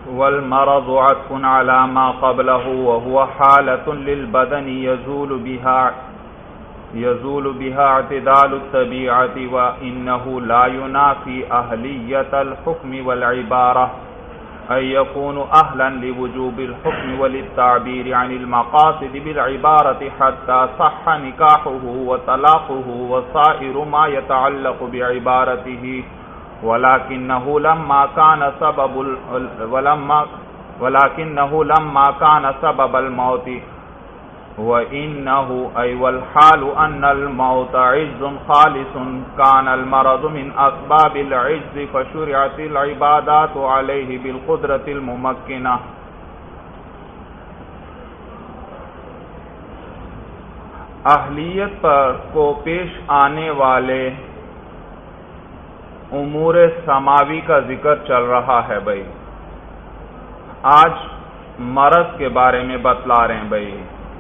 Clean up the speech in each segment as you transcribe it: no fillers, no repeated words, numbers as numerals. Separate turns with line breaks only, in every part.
والمرض عطف على ما قبله وهو حالة للبدن يزول بها اعتدال الطبيعة وإنه لا ينافي أهلية الحكم والعبارة أن يكون أهلا لوجوب الحكم وللتعبير عن المقاصد بالعبارة حتى صح نكاحه وطلاقه وصائر ما يتعلق بعبارته ولكنه لما كان سبب الموت وإنه أي والحال أن الموت عجز خالص كان المرض من أسباب العجز فشرعت العبادات عليه بالقدرة الممكنة. اہلیت پر کو پیش آنے والے امور سماوی کا ذکر چل رہا ہے بھائی. آج مرض کے بارے میں بتلا رہے ہیں بھائی.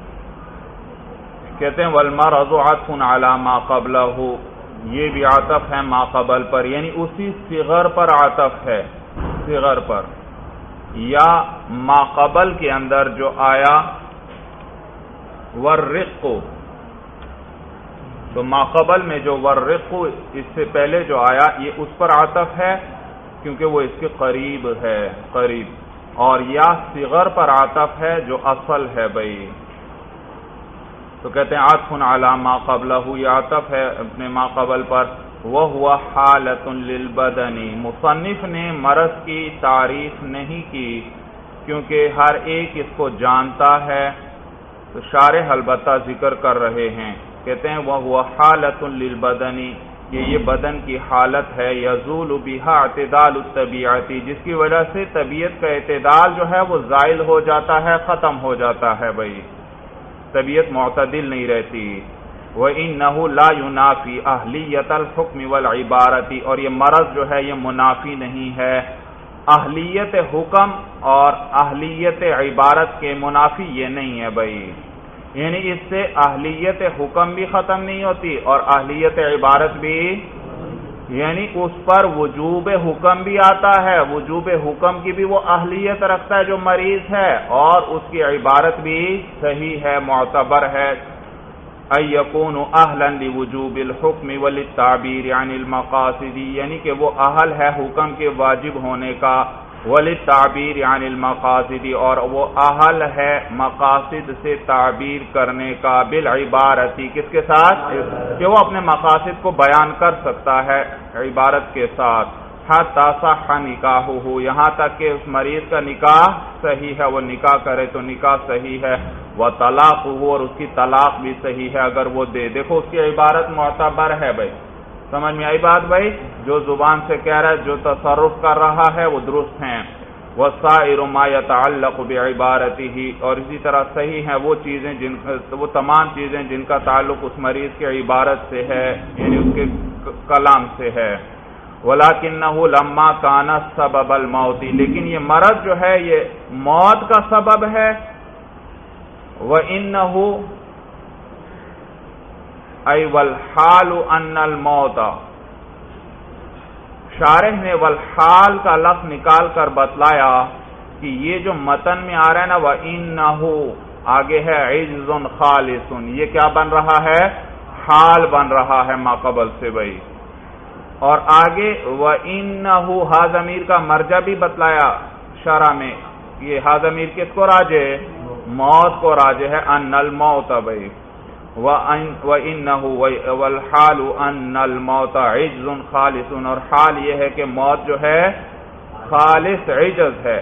کہتے ہیں والمرض عطف علی ما قبلہ، یہ بھی عطف ہے ما قبل پر، یعنی اسی صغر پر عطف ہے، صغر پر، یا ما قبل کے اندر جو آیا والرق، تو ما قبل میں جو والرق اس سے پہلے جو آیا یہ اس پر عطف ہے کیونکہ وہ اس کے قریب ہے، قریب، اور یا صغر پر عطف ہے جو اصل ہے بھائی. تو کہتے ہیں عطف علی ما قبلہ، یہ عطف ہے اپنے ما قبل پر. وہو حالۃ للبدن، مصنف نے مرض کی تعریف نہیں کی کیونکہ ہر ایک اس کو جانتا ہے، تو شارح البتہ ذکر کر رہے ہیں. کہتے ہیں وہو حالۃ للبدن، یہ بدن کی حالت ہے، یزول بہا اعتدال الطبیعت، جس کی وجہ سے طبیعت کا اعتدال جو ہے وہ زائل ہو جاتا ہے، ختم ہو جاتا ہے بھائی، طبیعت معتدل نہیں رہتی. وَإِنَّهُ لَا يُنَافِي أَهْلِيَّةَ الْحُكْمِ وَالْعِبَارَةِ، اور یہ مرض جو ہے یہ منافی نہیں ہے اہلیت حکم اور اہلیت عبارت کے، منافی یہ نہیں ہے بھائی. یعنی اس سے اہلیت حکم بھی ختم نہیں ہوتی اور اہلیت عبارت بھی، یعنی اس پر وجوب حکم بھی آتا ہے، وجوب حکم کی بھی وہ اہلیت رکھتا ہے جو مریض ہے، اور اس کی عبارت بھی صحیح ہے، معتبر ہے. أن يكون أهلا لوجوب الحكم وللتعبير عن المقاصد، یعنی کہ وہ اہل ہے حکم کے واجب ہونے کا، وللتعبیر عن المقاصد، اور وہ اہل ہے مقاصد سے تعبیر کرنے کا، بالعبارتی، کس کے ساتھ؟ کہ وہ اپنے مقاصد کو بیان کر سکتا ہے عبارت کے ساتھ. حتی صح نکاحہ، یہاں تک کہ اس مریض کا نکاح صحیح ہے، وہ نکاح کرے تو نکاح صحیح ہے. وطلاقہ، اور اس کی طلاق بھی صحیح ہے اگر وہ دے. دیکھو اس کی عبارت معتبر ہے بھائی، سمجھ میں آئی بات بھائی؟ جو زبان سے کہہ رہا ہے، جو تصرف کر رہا ہے وہ درست ہیں. وَصَائِرُ مَا يَتَعَلَّقُ بِعِبَارَتِهِ، اور اسی طرح صحیح ہیں وہ چیزیں وہ تمام چیزیں جن کا تعلق اس مریض کے عبارت سے ہے، یعنی اس کے کلام سے ہے. وَلَكِنَّهُ لَمَّا كَانَ سَبَبَ الْمَوْتِ، لیکن یہ مرض جو ہے یہ موت کا سبب ہے. وَإِنَّهُ أي والحال أن الموت، شارح نے والحال کا لفظ نکال کر بتلایا کہ یہ جو متن میں آ رہا ہے نا وَإِنَّهُ، آگے ہے عِجْزٌ خالصٌ، یہ کیا بن رہا ہے؟ حال بن رہا ہے ما قبل سے بھائی. اور آگے وَإِنَّهُ، ہا ضمیر کا مرجع بھی بتلایا شرح میں، یہ ہا ضمیر کس کو راجع ہے؟ موت کو راجع ہے. ان الموت بھائی، وَإِنَّهُ وَالْحَالُ أَنَّ الْمَوْتَ عِجْزٌ خَالِصٌ، اور حال یہ ہے کہ موت جو ہے خالص عجز ہے.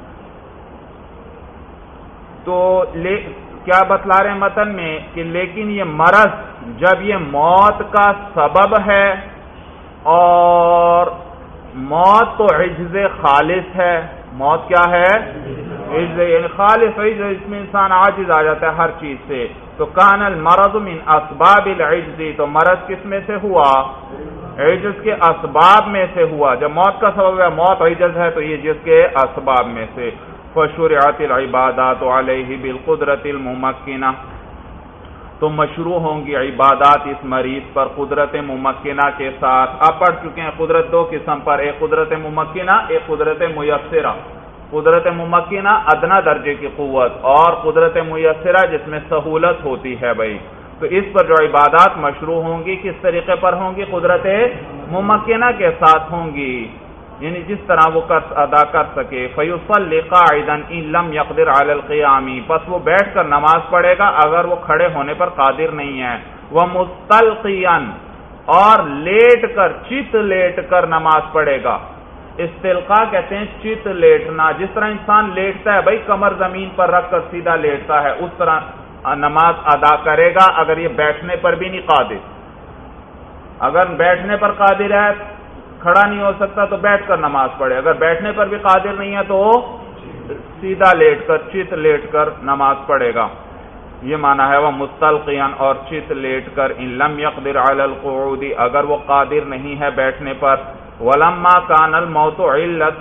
تو کیا بتلا رہے ہیں متن میں کہ لیکن یہ مرض جب یہ موت کا سبب ہے، اور موت تو عجز خالص ہے، موت کیا ہے؟ عجز، یعنی خالص عجز، اس میں انسان عاجز آ جاتا ہے ہر چیز سے. تو کان المرض من اسباب العجز، تو مرض کس میں سے ہوا؟ عجز کے اسباب میں سے ہوا. جب موت کا سبب ہے، موت عجز ہے، تو یہ جس کے اسباب میں سے. فشرعت العبادات علیہ بالقدرۃ الممکنہ، تو مشروع ہوں گی عبادات اس مریض پر قدرت ممکنہ کے ساتھ. آپ پڑھ چکے ہیں قدرت دو قسم پر، ایک قدرت ممکنہ، ایک قدرت میسرہ. قدرت ممکنہ ادنا درجے کی قوت، اور قدرت میسرہ جس میں سہولت ہوتی ہے بھائی. تو اس پر جو عبادات مشروع ہوں گی کس طریقے پر ہوں گی؟ قدرت ممکنہ کے ساتھ ہوں گی، یعنی جس طرح وہ ادا کر سکے. فَيُصَلِّ قَاعِدًا إِن لَّمْ يَقْدِرْ عَلَى الْقِيَامِ، بس وہ بیٹھ کر نماز پڑھے گا اگر وہ کھڑے ہونے پر قادر نہیں ہے. وَمُسْتَلْقِيًا، اور لیٹ کر، چت لیٹ کر نماز پڑھے گا. استلقاء کہتے ہیں چت لیٹنا، جس طرح انسان لیٹتا ہے بھائی کمر زمین پر رکھ کر سیدھا لیٹتا ہے، اس طرح نماز ادا کرے گا اگر یہ بیٹھنے پر بھی نہیں قادر. اگر بیٹھنے پر قادر ہے، کھڑا نہیں ہو سکتا تو بیٹھ کر نماز پڑھے، اگر بیٹھنے پر بھی قادر نہیں ہے تو سیدھا لیٹ کر، چت لیٹ کر نماز پڑھے گا. یہ معنی ہے وہ مستلقیاً، اور چت لیٹ کر. ان لم یقدر علی القعود، اگر وہ قادر نہیں ہے بیٹھنے پر. ولما کان الموت علت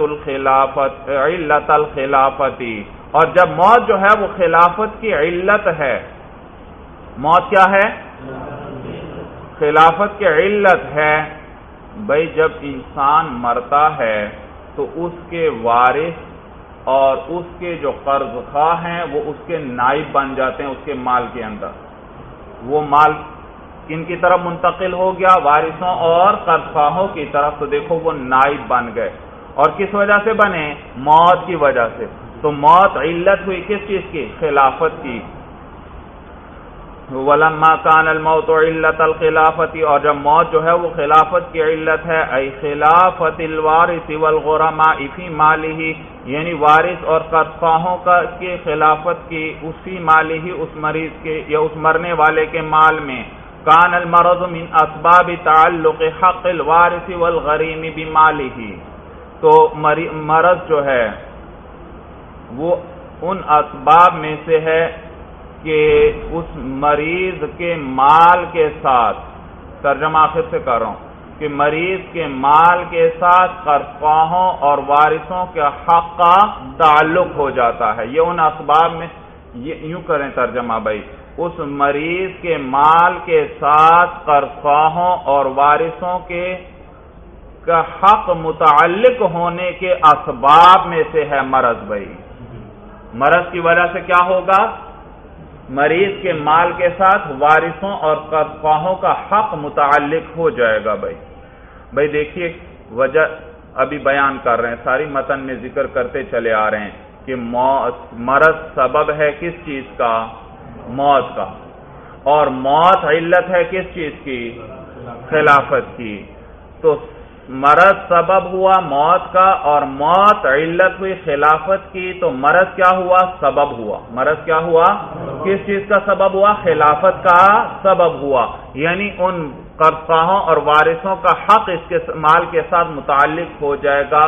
الخلافت، اور جب موت جو ہے وہ خلافت کی علت ہے. موت کیا ہے؟ خلافت کی علت ہے. بھائی جب انسان مرتا ہے تو اس کے وارث اور اس کے جو قرض خواہ ہیں وہ اس کے نائب بن جاتے ہیں. اس کے مال کے اندر وہ مال کن کی طرف منتقل ہو گیا؟ وارثوں اور قرض خواہوں کی طرف. تو دیکھو وہ نائب بن گئے، اور کس وجہ سے بنے؟ موت کی وجہ سے. تو موت علت ہوئی کس چیز کی؟ خلافت کی. وَلَمَّا كَانَ الْمَوْتُ عِلَّةَ الْخِلَافَةِ، اور جب موت جو ہے وہ خلافت کی علت ہے. اَيْ خِلَافَةِ الْوَارِثِ وَالْغُرَمَاءِ فِي مَالِهِ، یعنی وارث اور قرض خواہوں کی خلافت کی اسی مالہ، اس مریض کے یا اس مرنے والے کے مال میں. كَانَ الْمَرَضُ مِنْ أَسْبَابِ تَعَلُّقِ حَقِّ الْوَارِثِ وَالْغَرِيمِ بِمَالِهِ، تو مرض جو ہے وہ ان اسباب میں سے ہے کہ اس مریض کے مال کے ساتھ، ترجمہ آخر سے کر رہا ہوں، کہ مریض کے مال کے ساتھ قرض خواہوں اور وارثوں کے حق کا تعلق ہو جاتا ہے. یہ ان اسباب میں، یوں کریں ترجمہ بھائی، اس مریض کے مال کے ساتھ قرض خواہوں اور وارثوں کے کا حق متعلق ہونے کے اسباب میں سے ہے مرض. بھائی مرض کی وجہ سے کیا ہوگا؟ مریض کے مال کے ساتھ وارثوں اور قرض خواہوں کا حق متعلق ہو جائے گا. بھائی دیکھیے وجہ ابھی بیان کر رہے ہیں، ساری متن میں ذکر کرتے چلے آ رہے ہیں کہ مرض سبب ہے کس چیز کا؟ موت کا. اور موت علت ہے کس چیز کی؟ خلافت کی. تو مرض سبب ہوا موت کا، اور موت علت ہوئی خلافت کی. تو مرض کیا ہوا؟ سبب ہوا. مرض کیا ہوا؟ کس چیز کا سبب ہوا؟ خلافت کا سبب ہوا. یعنی ان قرض خواہوں اور وارثوں کا حق اس کے مال کے ساتھ متعلق ہو جائے گا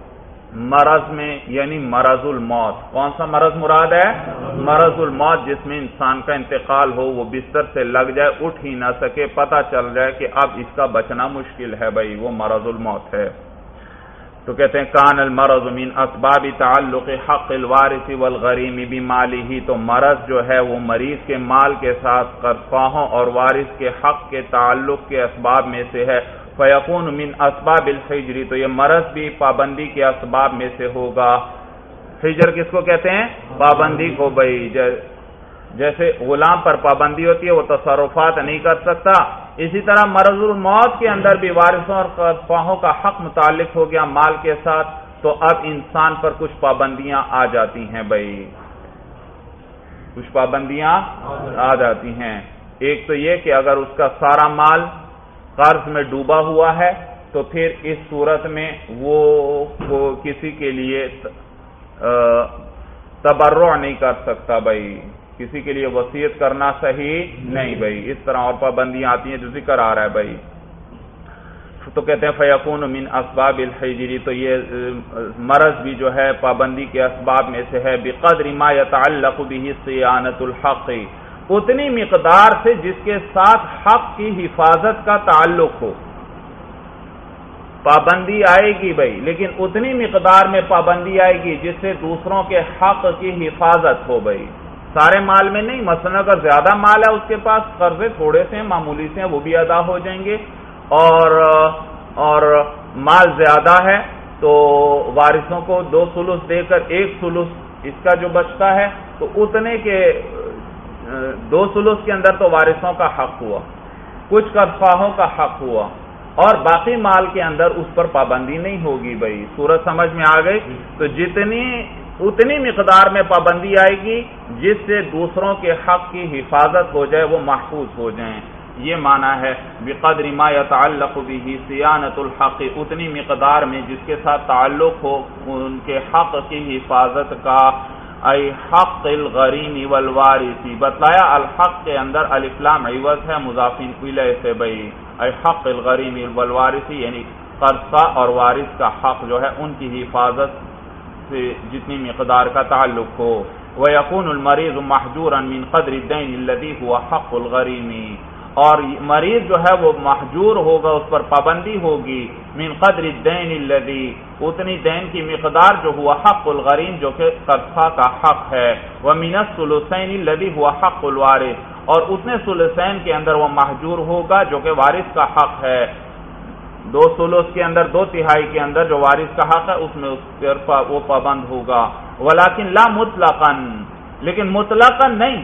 مرض میں، یعنی مرض الموت. کون سا مرض مراد ہے؟ مرض الموت، جس میں انسان کا انتقال ہو، وہ بستر سے لگ جائے، اٹھ ہی نہ سکے، پتہ چل جائے کہ اب اس کا بچنا مشکل ہے. بھائی وہ مرض الموت ہے. تو کہتے ہیں کان المرض من اسباب تعلق حق الوارث والغریم بمالہ، تو مرض جو ہے وہ مریض کے مال کے ساتھ قرض خواہوں اور وارث کے حق کے تعلق کے اسباب میں سے ہے. فیکون من اسباب الحجر، تو یہ مرض بھی پابندی کے اسباب میں سے ہوگا. حجر کس کو کہتے ہیں؟ پابندی کو. بھائی جیسے غلام پر پابندی ہوتی ہے، وہ تصرفات نہیں کر سکتا، اسی طرح مرض الموت کے اندر بھی وارثوں اور قرض خواہوں کا حق متعلق ہو گیا مال کے ساتھ. تو اب انسان پر کچھ پابندیاں آ جاتی ہیں. بھائی کچھ پابندیاں آ جاتی ہیں. ایک تو یہ کہ اگر اس کا سارا مال قرض میں ڈوبا ہوا ہے تو پھر اس صورت میں وہ کسی کے لیے تبرع نہیں کر سکتا. بھائی کسی کے لیے وصیت کرنا صحیح نہیں. بھائی اس طرح اور پابندیاں آتی ہیں جو ذکر آ رہا ہے. بھائی تو کہتے ہیں فیکون من اسباب الحجر، تو یہ مرض بھی جو ہے پابندی کے اسباب میں سے ہے. بقدر ما يتعلق به صیانۃ الحق، اتنی مقدار سے جس کے ساتھ حق کی حفاظت کا تعلق ہو. پابندی آئے گی بھائی، لیکن اتنی مقدار میں پابندی آئے گی جس سے دوسروں کے حق کی حفاظت ہو. بھائی سارے مال میں نہیں، مثلا اگر زیادہ مال ہے اس کے پاس، قرضے تھوڑے سے ہیں، معمولی سے ہیں، وہ بھی ادا ہو جائیں گے. اور مال زیادہ ہے تو وارثوں کو 2 ثلث دے کر 1 ثلث اس کا جو بچتا ہے تو اتنے کے 2 ثلث کے اندر تو وارثوں کا حق ہوا، کچھ قرضخواہوں کا حق ہوا، اور باقی مال کے اندر اس پر پابندی نہیں ہوگی بھائی. صورت سمجھ میں آ گئی؟ تو اتنی مقدار میں پابندی آئے گی جس سے دوسروں کے حق کی حفاظت ہو جائے، وہ محفوظ ہو جائیں. یہ معنی ہے بقدر ما يتعلق به صيانة الحق، اتنی مقدار میں جس کے ساتھ تعلق ہو ان کے حق کی حفاظت کا. ای حق الغریم والوارث، بتلایا الحق کے اندر الف لام عوض ہے مضافین الیہ سے بھائی. ای حق الغریم والوارث یعنی قرضہ اور وارث کا حق جو ہے ان کی حفاظت سے جتنی مقدار کا تعلق ہو. ويكون المريض محجورا من قدر الدين الذي هو حق الغريم، اور مریض جو ہے وہ محجور ہوگا، اس پر پابندی ہوگی من قدر الدین الذی، اتنی دین کی مقدار جو ہوا حق الغریم جو کہ قرضہ کا حق ہے. ومن الثلثین الذی هو حق الوارث، اور اتنے ثلثین کے اندر وہ محجور ہوگا جو کہ وارث کا حق ہے. 2 ثلث کے اندر 2/3 کے اندر جو وارث کا حق ہے اس میں وہ پابند ہوگا. ولکن لا مطلقا، لیکن مطلقا نہیں.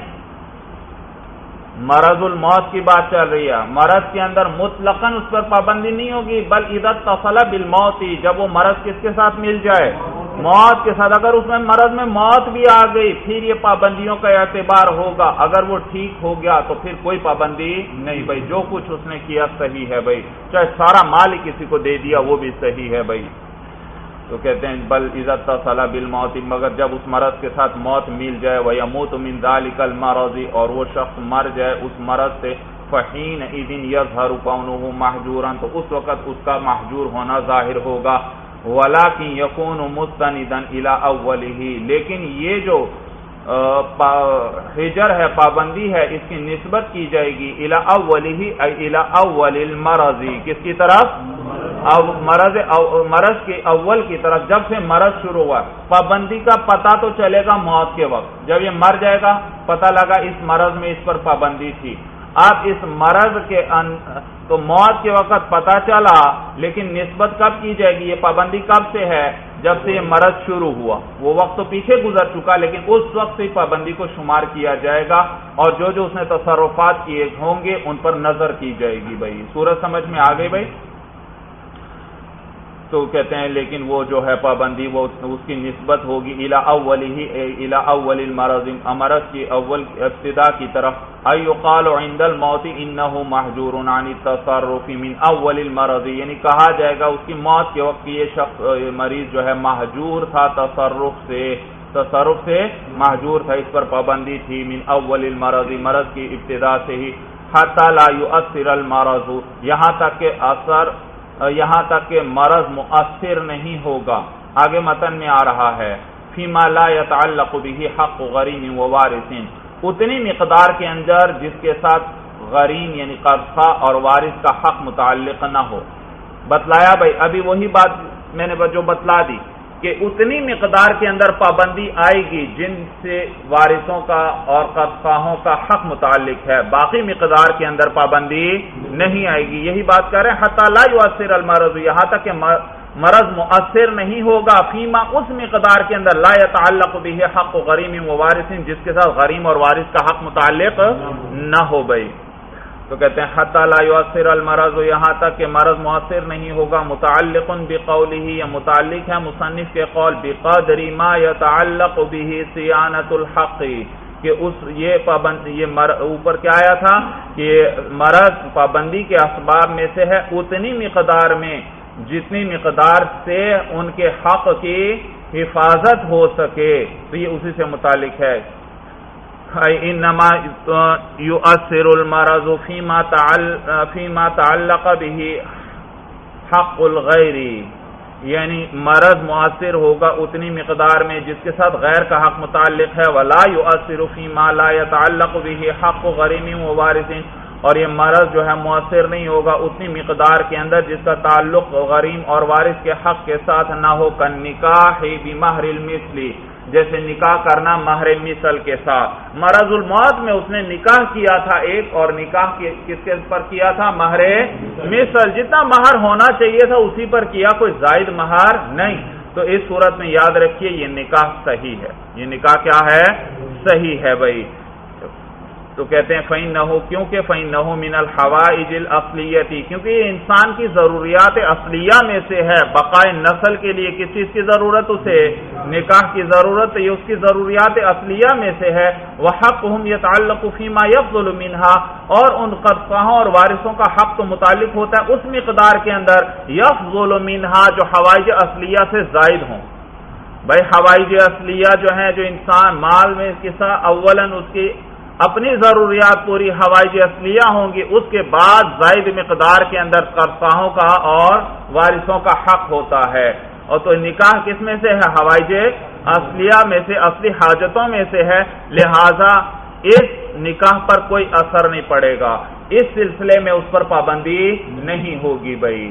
مرض الموت کی بات چل رہی ہے، مرض کے اندر مطلقاً اس پر پابندی نہیں ہوگی، بل اذا اتصل بالموت، جب وہ مرض کس کے ساتھ مل جائے؟ موت کے ساتھ. اگر اس میں مرض میں موت بھی آ گئی پھر یہ پابندیوں کا اعتبار ہوگا. اگر وہ ٹھیک ہو گیا تو پھر کوئی پابندی نہیں بھائی، جو کچھ اس نے کیا صحیح ہے بھائی، چاہے سارا مال ہی کسی کو دے دیا وہ بھی صحیح ہے بھائی. تو کہتے ہیں بل اذا اتصل بالموت، مگر جب اس مرض کے ساتھ موت مل جائے، ويموت من ذلك المرض، اور وہ شخص مر جائے اس مرض سے، فحينئذ يظهر كونه محجورا، تو اس وقت اس کا محجور ہونا ظاہر ہوگا. ولكن يكون مستندا الى اوله، لیکن یہ جو حجر ہے، پابندی ہے، اس کی نسبت کی جائے گی الى اوله ای الى اول المرض، کس کی طرف؟ مرض کے اول کی طرف. جب سے مرض شروع ہوا پابندی کا پتہ تو چلے گا موت کے وقت، جب یہ مر جائے گا پتہ لگا اس مرض میں اس پر پابندی تھی. اب اس مرض کے تو موت کے وقت پتہ چلا، لیکن نسبت کب کی جائے گی؟ یہ پابندی کب سے ہے؟ جب سے یہ مرض شروع ہوا. وہ وقت تو پیچھے گزر چکا، لیکن اس وقت سے پابندی کو شمار کیا جائے گا، اور جو اس نے تصرفات کیے ہوں گے ان پر نظر کی جائے گی بھائی. صورت سمجھ میں آ گئی بھائی؟ تو کہتے ہیں لیکن وہ جو ہے پابندی وہ اس کی نسبت ہوگی الى اول المرض، مرض کی اول ابتدا کی طرف. ایقال عند الموت انه محجور عن التصرف من اول المرض، یعنی کہا جائے گا اس کی موت کے وقت یہ شخص مریض جو ہے محجور تھا تصرف سے محجور تھا، اس پر پابندی تھی من اول المرض، مرض کی ابتدا سے ہی. حتى لا يؤثر المرض، یہاں تک کہ مرض مؤثر نہیں ہوگا. آگے متن میں آ رہا ہے فیما لا يتعلق به حق غریم ووارث، اتنی مقدار کے اندر جس کے ساتھ غریم یعنی قرضہ اور وارث کا حق متعلق نہ ہو. بتلایا بھائی ابھی وہی بات میں نے جو بتلا دی کہ اتنی مقدار کے اندر پابندی آئے گی جن سے وارثوں کا اور قرضخواہوں کا حق متعلق ہے، باقی مقدار کے اندر پابندی نہیں آئے گی. یہی بات کر رہے ہیں حتی لا یؤثر المرض، یہاں تک کہ مرض مؤثر نہیں ہوگا فیما، اس مقدار کے اندر لا يتعلق به حق غریم ووارث، جس کے ساتھ غریم اور وارث کا حق متعلق نہ ہو بھائی. تو کہتے ہیں حتی لا یؤثر المرض، یہاں تک کہ مرض مؤثر نہیں ہوگا. متعلق بقولہ، یا متعلق ہے مصنف کے قول بقدر ما يتعلق به صيانة الحق، کہ یہ اوپر کیا آیا تھا کہ مرض پابندی کے اسباب میں سے ہے اتنی مقدار میں جتنی مقدار سے ان کے حق کی حفاظت ہو سکے. تو یہ اسی سے متعلق ہے. انما يؤثر المرض فيما تعلق به حق الغیر، یعنی مرض مؤثر ہوگا اتنی مقدار میں جس کے ساتھ غیر کا حق متعلق ہے. ولا يؤثر فيما لا يتعلق به حق غریم ووارث، اور یہ مرض جو ہے مؤثر نہیں ہوگا اتنی مقدار کے اندر جس کا تعلق غریم اور وارث کے حق کے ساتھ نہ ہو. کالنکاح بمہر المثل، جیسے نکاح کرنا مہر مثل کے ساتھ. مرض الموت میں اس نے نکاح کیا تھا ایک، اور نکاح کس کے پر کیا تھا؟ مہر مثل، جتنا مہر ہونا چاہیے تھا اسی پر کیا، کوئی زائد مہر نہیں. تو اس صورت میں یاد رکھیے یہ نکاح صحیح ہے. یہ نکاح کیا ہے؟ صحیح ہے بھائی. تو کہتے ہیں فَإِنَّهُ، کیونکہ فَإِنَّهُ مِنَ الْحَوَائِجِ الْأَصْلِيَّةِ، کیونکہ یہ انسان کی ضروریات اصلیہ میں سے ہے. بقائے نسل کے لیے کس چیز کی ضرورت؟ اسے نکاح کی ضرورت، یہ اس کی ضروریات اصلیہ میں سے ہے. وَحَقُّهُمْ يَتَعَلَّقُ فِي مَا يَفْضُلُ مِنْهَا، اور ان قرضخواہوں اور وارثوں کا حق تو متعلق ہوتا ہے اس مقدار کے اندر يَفْضُلُ مِنْهَا جو حوائج اصلیہ سے زائد ہوں. بھائی حوائج اصلیہ جو ہیں، جو انسان مال میں قصہ اولاً اس کی اپنی ضروریات پوری حوائج اصلیہ ہوں گی، اس کے بعد زائد مقدار کے اندر قرضخواہوں کا اور وارثوں کا حق ہوتا ہے. اور تو نکاح کس میں سے ہے؟ حوائج اصلیہ میں سے، اصلی حاجتوں میں سے ہے. لہذا اس نکاح پر کوئی اثر نہیں پڑے گا، اس سلسلے میں اس پر پابندی نہیں ہوگی بھائی.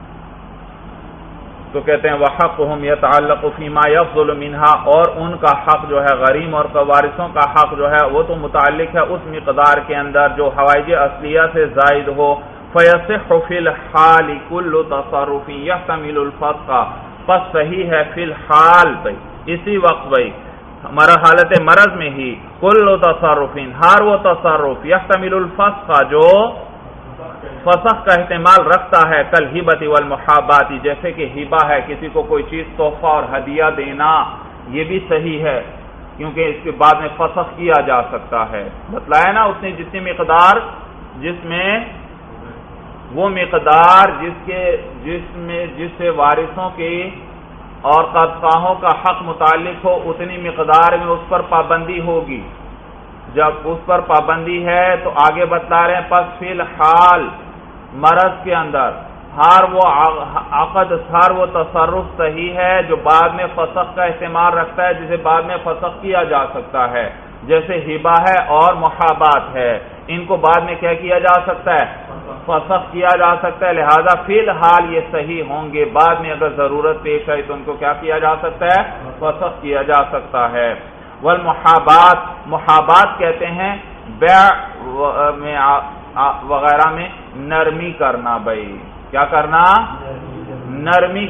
تو کہتے ہیں وَحَقُّهُمْ يَتَعَلَّقُ فِي مَا يَفْضُلُ مِنْهَا، اور ان کا حق جو ہے غریم اور وارثوں کا حق جو ہے وہ تو متعلق ہے اس مقدار کے اندر جو حوائج اصلیہ سے زائد ہو. فَيَصِحُّ فِي الْحَالِ كُلُّ تَصَرُّفٍ يَحْتَمِلُ الْفَسْخَ، پس صحیح ہے فی الحال بھائی، اسی وقت بھائی ہمارا حالت مرض میں ہی، کل تصرف، ہر وہ تصرف، یحتمل الفسخ جو فسخ کا احتمال رکھتا ہے، کل ہبۃ والمحابات، جیسے کہ ہبہ ہے، کسی کو کوئی چیز تحفہ اور ہدیہ دینا، یہ بھی صحیح ہے کیونکہ اس کے بعد میں فسخ کیا جا سکتا ہے. بتلایا نا اس نے جتنی مقدار، جس میں وہ مقدار جس سے وارثوں کی اور قرضخواہوں کا حق متعلق ہو، اتنی مقدار میں اس پر پابندی ہوگی. جب اس پر پابندی ہے تو آگے بتلا رہے ہیں پس فی الحال مرض کے اندر ہر وہ عقد، ہر وہ تصرف صحیح ہے جو بعد میں فسخ کا احتمال رکھتا ہے، جسے بعد میں فسخ کیا جا سکتا ہے، جیسے ہبہ ہے اور محابات ہے، ان کو بعد میں کیا جا سکتا ہے؟ فسخ کیا جا سکتا ہے. لہذا فی الحال یہ صحیح ہوں گے، بعد میں اگر ضرورت پیش آئی تو ان کو کیا جا سکتا ہے؟ فسخ کیا جا سکتا ہے. والمحابات، محابات کہتے ہیں بیع میں وغیرہ میں نرمی کرنا. بھائی کیا کرنا؟ نرمی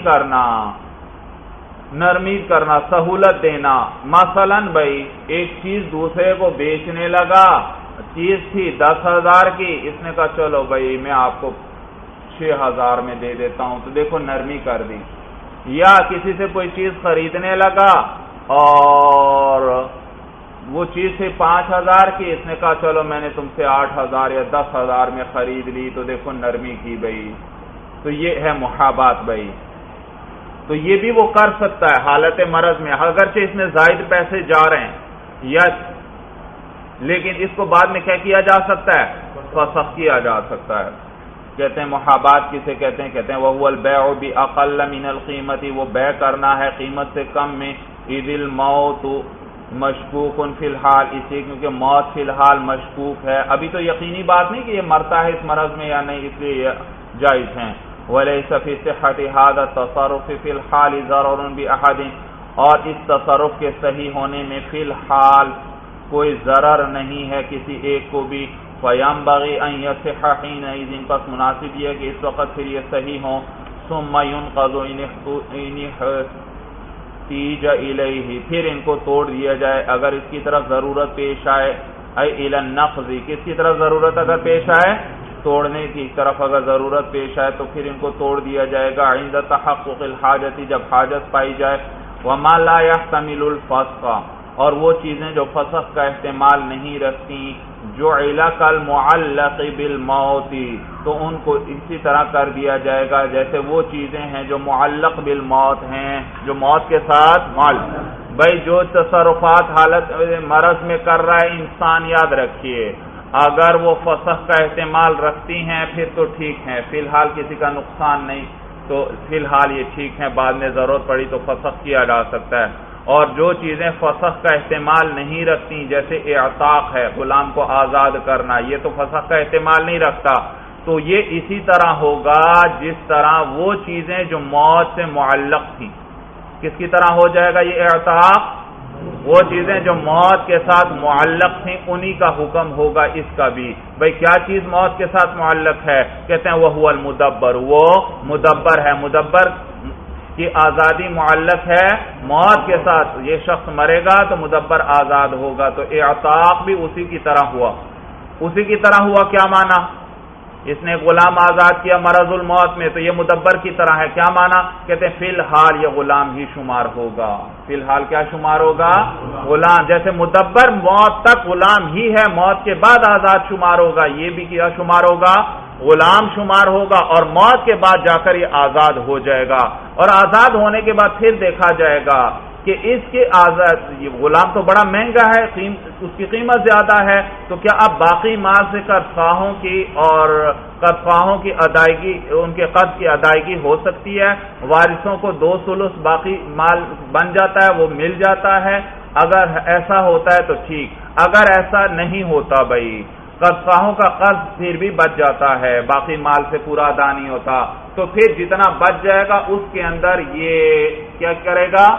کرنا، سہولت دینا. مثلا بھائی ایک چیز دوسرے کو بیچنے لگا، چیز تھی 10,000 کی، اس نے کہا چلو بھائی میں آپ کو 6,000 میں دے دیتا ہوں، تو دیکھو نرمی کر دی. یا کسی سے کوئی چیز خریدنے لگا اور وہ چیز تھی 5,000 کی، اس نے کہا چلو میں نے تم سے 8,000 یا 10,000 میں خرید لی، تو دیکھو نرمی کی بھائی. تو یہ ہے محابات بھائی. تو یہ بھی وہ کر سکتا ہے حالت مرض میں، اگرچہ اس میں زائد پیسے جا رہے ہیں لیکن اس کو بعد میں کیا جا سکتا ہے؟ فسخ کیا جا سکتا ہے. کہتے ہیں محابات کسے کہتے ہیں؟ کہتے ہیں وَهُوَ الْبَيْعُ بِأَقَلَّ مِنَ الْقِيمَةِ، وہ بیع کرنا ہے قیمت سے کم میں. اِذِ الْمَوْتُ مشکوک فی الحال، اسی کیونکہ موت فی الحال مشکوک ہے، ابھی تو یقینی بات نہیں کہ یہ مرتا ہے اس مرض میں یا نہیں، اس لیے یہ جائز ہیں. وَلَيْسَ فِي صِحَّةِ هَذَا التَّصَرُّفِ فِي الْحَالِ ضَرَرٌ بِأَحَدٍ، اور اس تصرف کے صحیح ہونے میں فی الحال کوئی ضرر نہیں ہے کسی ایک کو بھی. فَيَنبَغِي أَن يَصِحَّ حِينَئِذٍ، پس مناسب یہ کہ اس وقت پھر یہ صحیح ہوں. ثُمَّ يُنْقَضُ إِنِ احْتِيجَ إِلَيْهِ، پھر ان کو توڑ دیا جائے اگر اس کی طرف ضرورت پیش آئے. أَيْ إِلَى النَّقْضِ، کس کی طرف ضرورت اگر پیش آئے؟ توڑنے کی طرف اگر ضرورت پیش آئے تو پھر ان کو توڑ دیا جائے گا. عند تحقق الحاجت، جب حاجت پائی جائے. وما لا يحتمل الفسخ، اور وہ چیزیں جو فسخ کا احتمال نہیں رکھتی، جعل كالمعلق بالموت، تو ان کو اسی طرح کر دیا جائے گا جیسے وہ چیزیں ہیں جو معلق بالموت ہیں، جو موت کے ساتھ بھائی جو تصرفات حالت مرض میں کر رہا ہے انسان، یاد رکھیے اگر وہ فسخ کا احتمال رکھتی ہیں پھر تو ٹھیک ہیں، فی الحال کسی کا نقصان نہیں، تو فی الحال یہ ٹھیک ہیں، بعد میں ضرورت پڑی تو فسخ کیا جا سکتا ہے. اور جو چیزیں فسخ کا احتمال نہیں رکھتی جیسے اعتاق ہے، غلام کو آزاد کرنا، یہ تو فسخ کا احتمال نہیں رکھتا، تو یہ اسی طرح ہوگا جس طرح وہ چیزیں جو موت سے معلق تھیں. کس کی طرح ہو جائے گا یہ اعتاق؟ وہ چیزیں جو موت کے ساتھ معلق تھیں انہی کا حکم ہوگا اس کا بھی. بھئی کیا چیز موت کے ساتھ معلق ہے؟ کہتے ہیں وہ المدبر، وہ مدبر ہے. مدبر کی آزادی معلق ہے موت کے ساتھ. یہ شخص مرے گا تو مدبر آزاد ہوگا. تو اعتاق بھی اسی کی طرح ہوا. اسی کی طرح ہوا کیا معنی؟ اس نے غلام آزاد کیا مرض الموت میں، تو یہ مدبر کی طرح ہے. کیا معنی؟ کہتے ہیں فی الحال یہ غلام ہی شمار ہوگا. فی الحال کیا شمار ہوگا؟ غلام. جیسے مدبر موت تک غلام ہی ہے، موت کے بعد آزاد شمار ہوگا، یہ بھی کیا شمار ہوگا؟ غلام شمار ہوگا. اور موت کے بعد جا کر یہ آزاد ہو جائے گا. اور آزاد ہونے کے بعد پھر دیکھا جائے گا کہ اس کے آزاد، یہ غلام تو بڑا مہنگا ہے، اس کی قیمت زیادہ ہے، تو کیا اب باقی مال سے قرضخواہوں کی اور قرضخواہوں کی ادائیگی، ان کے قرض کی ادائیگی ہو سکتی ہے؟ وارثوں کو 2/3 باقی مال بن جاتا ہے، وہ مل جاتا ہے. اگر ایسا ہوتا ہے تو ٹھیک. اگر ایسا نہیں ہوتا بھائی، قرضخواہوں کا قرض پھر بھی بچ جاتا ہے، باقی مال سے پورا ادا نہیں ہوتا، تو پھر جتنا بچ جائے گا اس کے اندر یہ کیا کرے گا؟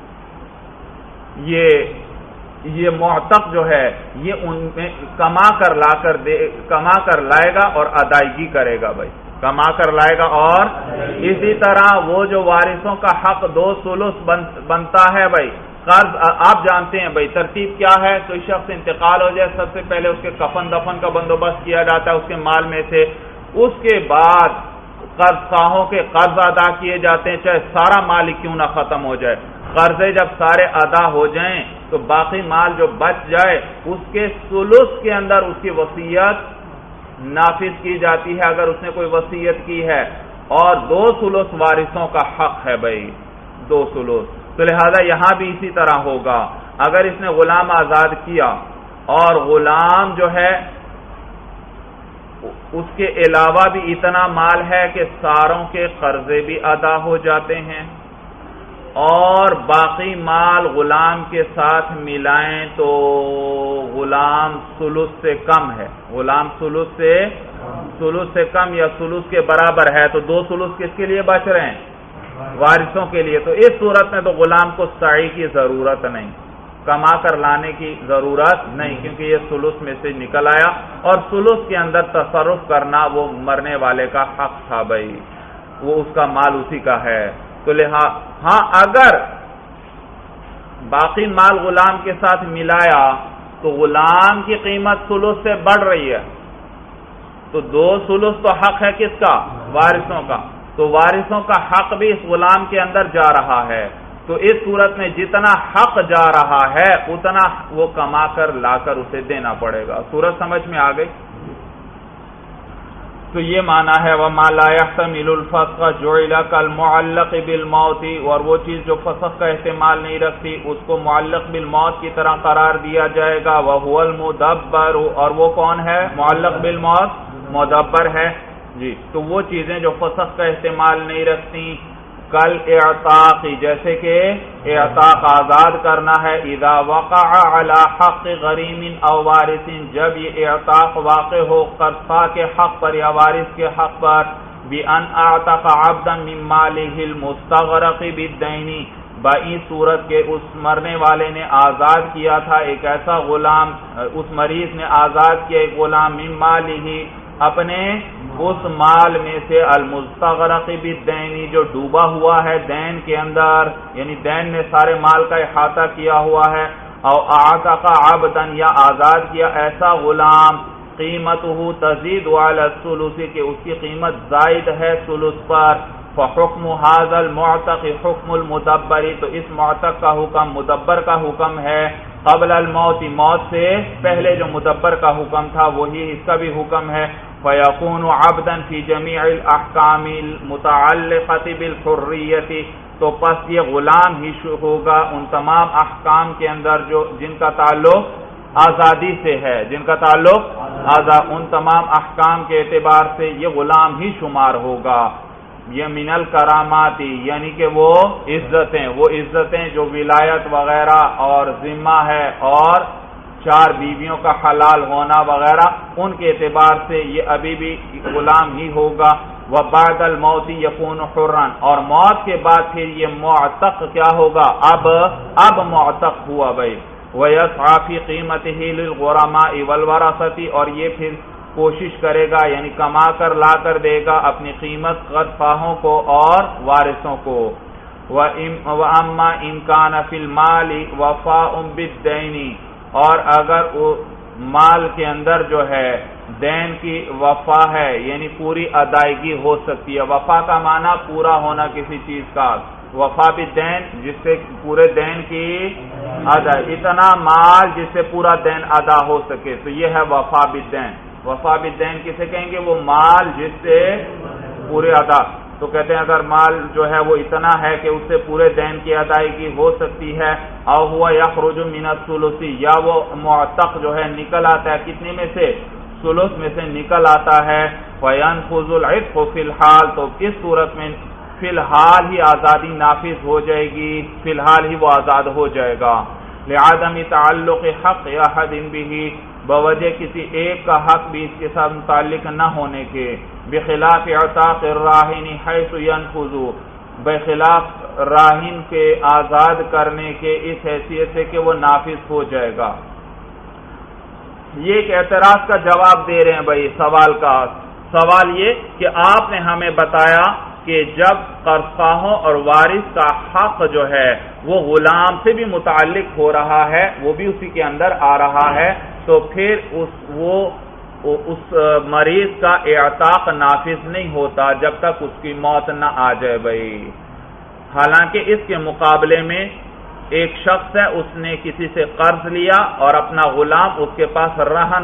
یہ معتق جو ہے یہ ان میں کما کر لائے گا اور ادائیگی کرے گا. بھائی کما کر لائے گا. اور اسی طرح وہ جو وارثوں کا حق 2/3 بنتا ہے بھائی، قرض آپ جانتے ہیں بھائی ترتیب کیا ہے. کوئی شخص انتقال ہو جائے، سب سے پہلے اس کے کفن دفن کا بندوبست کیا جاتا ہے اس کے مال میں سے. اس کے بعد قرضخواہوں کے قرض ادا کیے جاتے ہیں، چاہے سارا مال ہی کیوں نہ ختم ہو جائے. قرضے جب سارے ادا ہو جائیں تو باقی مال جو بچ جائے اس کے ثلث کے اندر اس کی وصیت نافذ کی جاتی ہے اگر اس نے کوئی وصیت کی ہے. اور 2/3 وارثوں کا حق ہے بھائی، 2/3. تو لہذا یہاں بھی اسی طرح ہوگا. اگر اس نے غلام آزاد کیا اور غلام جو ہے اس کے علاوہ بھی اتنا مال ہے کہ ساروں کے قرضے بھی ادا ہو جاتے ہیں، اور باقی مال غلام کے ساتھ ملائیں تو غلام ثلث سے کم ہے. غلام ثلث سے کم یا ثلث کے برابر ہے، تو 2/3 کس کے لیے بچ رہے ہیں؟ وارثوں کے لیے. تو اس صورت میں تو غلام کو سعی کی ضرورت نہیں، کما کر لانے کی ضرورت نہیں، کیونکہ یہ ثلث میں سے نکل آیا. اور ثلث کے اندر تصرف کرنا وہ مرنے والے کا حق تھا بھائی، وہ اس کا مال اسی کا ہے. تو ہاں اگر باقی مال غلام کے ساتھ ملایا تو غلام کی قیمت ثلث سے بڑھ رہی ہے، تو 2/3 تو حق ہے کس کا؟ وارثوں کا. تو وارثوں کا حق بھی اس غلام کے اندر جا رہا ہے. تو اس صورت میں جتنا حق جا رہا ہے اتنا وہ کما کر لا کر اسے دینا پڑے گا. صورت سمجھ میں آ گئی؟ تو یہ معنی ہے وَمَا لَا يَحْتَمِلُ الْفَسْخَ جُعِلَ كَالْمُعَلَّقِ بِالْمَوْتِ، اور وہ چیز جو فسخ کا احتمال نہیں رکھتی اس کو معلق بالموت کی طرح قرار دیا جائے گا. وَهُوَ الْمُدَبَّرُ، اور وہ کون ہے؟ معلق بالموت مدبر ہے. جی تو وہ چیزیں جو فسخ کا احتمال نہیں رکھتی، کل اعتاق، جیسے کہ اعتاق آزاد کرنا ہے، اذا وقع علی حق غریم او وارث، جب یہ اعتاق واقع ہو قرضخواہ کے حق پر یا وارث کے حق پر، بان اعتق عبدا من ماله المستغرق بالدین، بائی صورت کے اس مرنے والے نے آزاد کیا تھا ایک ایسا غلام، اس مریض نے آزاد کیا ایک غلام من ماله، اپنے اس مال میں سے المستغرق بالدین، جو ڈوبا ہوا ہے دین کے اندر، یعنی دین نے سارے مال کا احاطہ کیا ہوا ہے. او اعتق عبدا، یا آزاد کیا ایسا غلام، قیمتہ تزید علی الثلث، کہ اس کی قیمت زائد ہے ثلث پر. فحکم هذا المعتق حکم المدبر، تو اس معتق کا حکم مدبر کا حکم ہے. قبل الموت، موت سے پہلے جو مدبر کا حکم تھا وہی اس کا بھی حکم ہے. فَيَكُونُ عَبْدًا فِي جَمِيعِ الْأَحْكَامِ الْمُتَعَلِّقَةِ بِالْحُرِّيَّةِ، تو پس یہ غلام ہی ہوگا ان تمام احکام کے اندر جو جن کا تعلق آزادی سے ہے، جن کا تعلق ان تمام احکام کے اعتبار سے یہ غلام ہی شمار ہوگا. یہ من الکرامات، یعنی کہ وہ عزتیں جو ولایت وغیرہ اور ذمہ ہے اور 4 بیویوں کا حلال ہونا وغیرہ، ان کے اعتبار سے یہ ابھی بھی غلام ہی ہوگا. وبعد الموت یکون حرا، اور موت کے بعد پھر یہ معتق کیا ہوگا، اب معتق ہوا بھائی. وَيَسْعَى فِي قِيمَتِهِ لِلْغُرَمَاءِ وَالْوَرَثَةِ، اور یہ پھر کوشش کرے گا یعنی کما کر لا کر دے گا اپنی قیمت خواہوں کو اور وارثوں کو. وَأَمَّا إِنْ كَانَ فِي الْمَالِ وَفَاءٌ بِالدَّيْنِ، اور اگر مال کے اندر جو ہے دین کی وفا ہے یعنی پوری ادائیگی ہو سکتی ہے. وفا کا معنی پورا ہونا کسی چیز کا، وفا بالدین جس سے پورے دین کی ادا، اتنا مال جس سے پورا دین ادا ہو سکے، تو یہ ہے وفا بالدین. وفا بالدین کسے کہیں گے، وہ مال جس سے پورے ادا. تو کہتے ہیں اگر مال جو ہے وہ اتنا ہے کہ اس سے پورے دین کی ادائیگی ہو سکتی ہے. او ہوا یخرج من الثلث، یا وہ معتق جو ہے نکل آتا ہے کتنے میں سے، ثلث میں سے نکل آتا ہے. فینفذ العتق فی الحال، تو اس صورت میں فی الحال ہی آزادی نافذ ہو جائے گی، فی الحال ہی وہ آزاد ہو جائے گا. لعدم تعلق حق احد به، بوجہ کسی ایک کا حق بھی اس کے ساتھ متعلق نہ ہونے کے. بخلاف اعتاق الراہن حیث ينفذ، بخلاف راہن کے آزاد کرنے کے اس حیثیت سے کہ وہ نافذ ہو جائے گا. یہ ایک اعتراض کا جواب دے رہے ہیں بھائی سوال کا. سوال یہ کہ آپ نے ہمیں بتایا کہ جب قرض خواہوں اور وارث کا حق جو ہے وہ غلام سے بھی متعلق ہو رہا ہے، وہ بھی اسی کے اندر آ رہا ہے، تو پھر اس مریض کا اعتاق نافذ نہیں ہوتا جب تک اس کی موت نہ آ جائے بھائی. حالانکہ اس کے مقابلے میں ایک شخص ہے، اس نے کسی سے قرض لیا اور اپنا غلام اس کے پاس رہن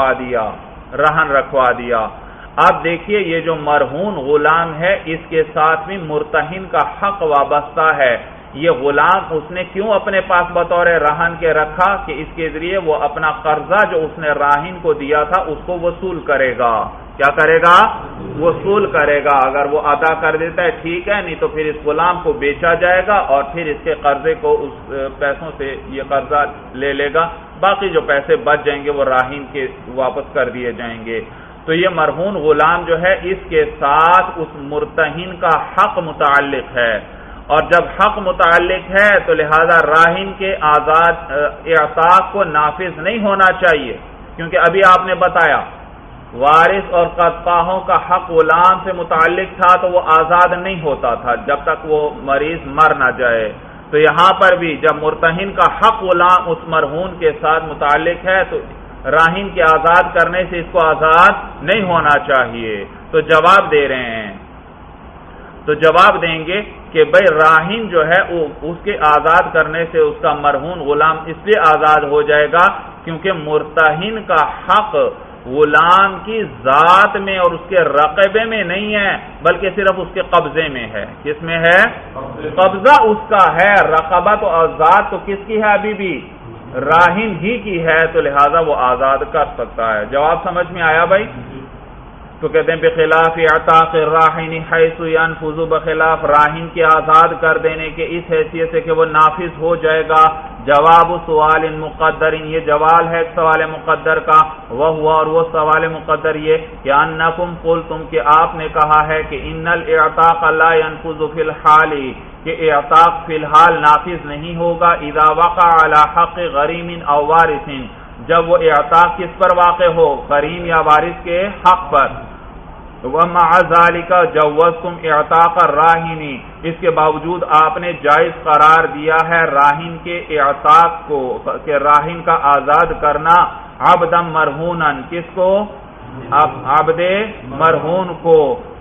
رکھوا دیا. اب دیکھیے یہ جو مرہون غلام ہے اس کے ساتھ بھی مرتہن کا حق وابستہ ہے. یہ غلام اس نے کیوں اپنے پاس بطور رہن کے رکھا کہ اس کے ذریعے وہ اپنا قرضہ جو اس نے راہن کو دیا تھا اس کو وصول کرے گا. کیا کرے گا؟ وصول کرے گا. اگر وہ ادا کر دیتا ہے ٹھیک ہے، نہیں تو پھر اس غلام کو بیچا جائے گا اور پھر اس کے قرضے کو اس پیسوں سے یہ قرضہ لے لے گا. باقی جو پیسے بچ جائیں گے وہ راہن کے واپس کر دیے جائیں گے. تو یہ مرہون غلام جو ہے اس کے ساتھ اس مرتہن کا حق متعلق ہے، اور جب حق متعلق ہے تو لہذا راہن کے آزاد اعتاق کو نافذ نہیں ہونا چاہیے، کیونکہ ابھی آپ نے بتایا وارث اور قرض خواہوں کا حق غلام سے متعلق تھا تو وہ آزاد نہیں ہوتا تھا جب تک وہ مریض مر نہ جائے. تو یہاں پر بھی جب مرتہن کا حق غلام اس مرہون کے ساتھ متعلق ہے تو راہن کے آزاد کرنے سے اس کو آزاد نہیں ہونا چاہیے. تو جواب دے رہے ہیں، تو جواب دیں گے کہ بھئی راہن جو ہے اس کے آزاد کرنے سے اس کا مرہون غلام اس لیے آزاد ہو جائے گا کیونکہ مرتہن کا حق غلام کی ذات میں اور اس کے رقبے میں نہیں ہے بلکہ صرف اس کے قبضے میں ہے. کس میں ہے؟ قبضہ اس کا ہے، رقبہ تو ذات تو کس کی ہے؟ ابھی بھی راہن ہی کی ہے، تو لہذا وہ آزاد کر سکتا ہے. جواب سمجھ میں آیا بھائی؟ تو کہتے ہیں بخلاف اعتاق الراہن حیث ينفذ، بخلاف راہن کے آزاد کر دینے کے اس حیثیت سے کہ وہ نافذ ہو جائے گا. جواب سوال مقدر، یہ جواب ہے سوال مقدر کا. وہ اور وہ سوال مقدر یہ کہ انکم قلتم، کہ آپ نے کہا ہے کہ ان الاعتاق لا ينفذ فی الحال، کہ اعتاق فی الحال نافذ نہیں ہوگا اذا وقع علی حق غریم او وارث، جب وہ اعتاق کس پر واقع ہو؟ غریم یا وارث کے حق پر. وَمَعَ ذَلِكَ جَوَّزْتُمْ اعتاق الراہن، اس کے باوجود آپ نے جائز قرار دیا ہے راہن کے اعتاق کو، کہ راہن کا آزاد کرنا عبدا مرہونا، کس کو؟ عبد مرہون کو.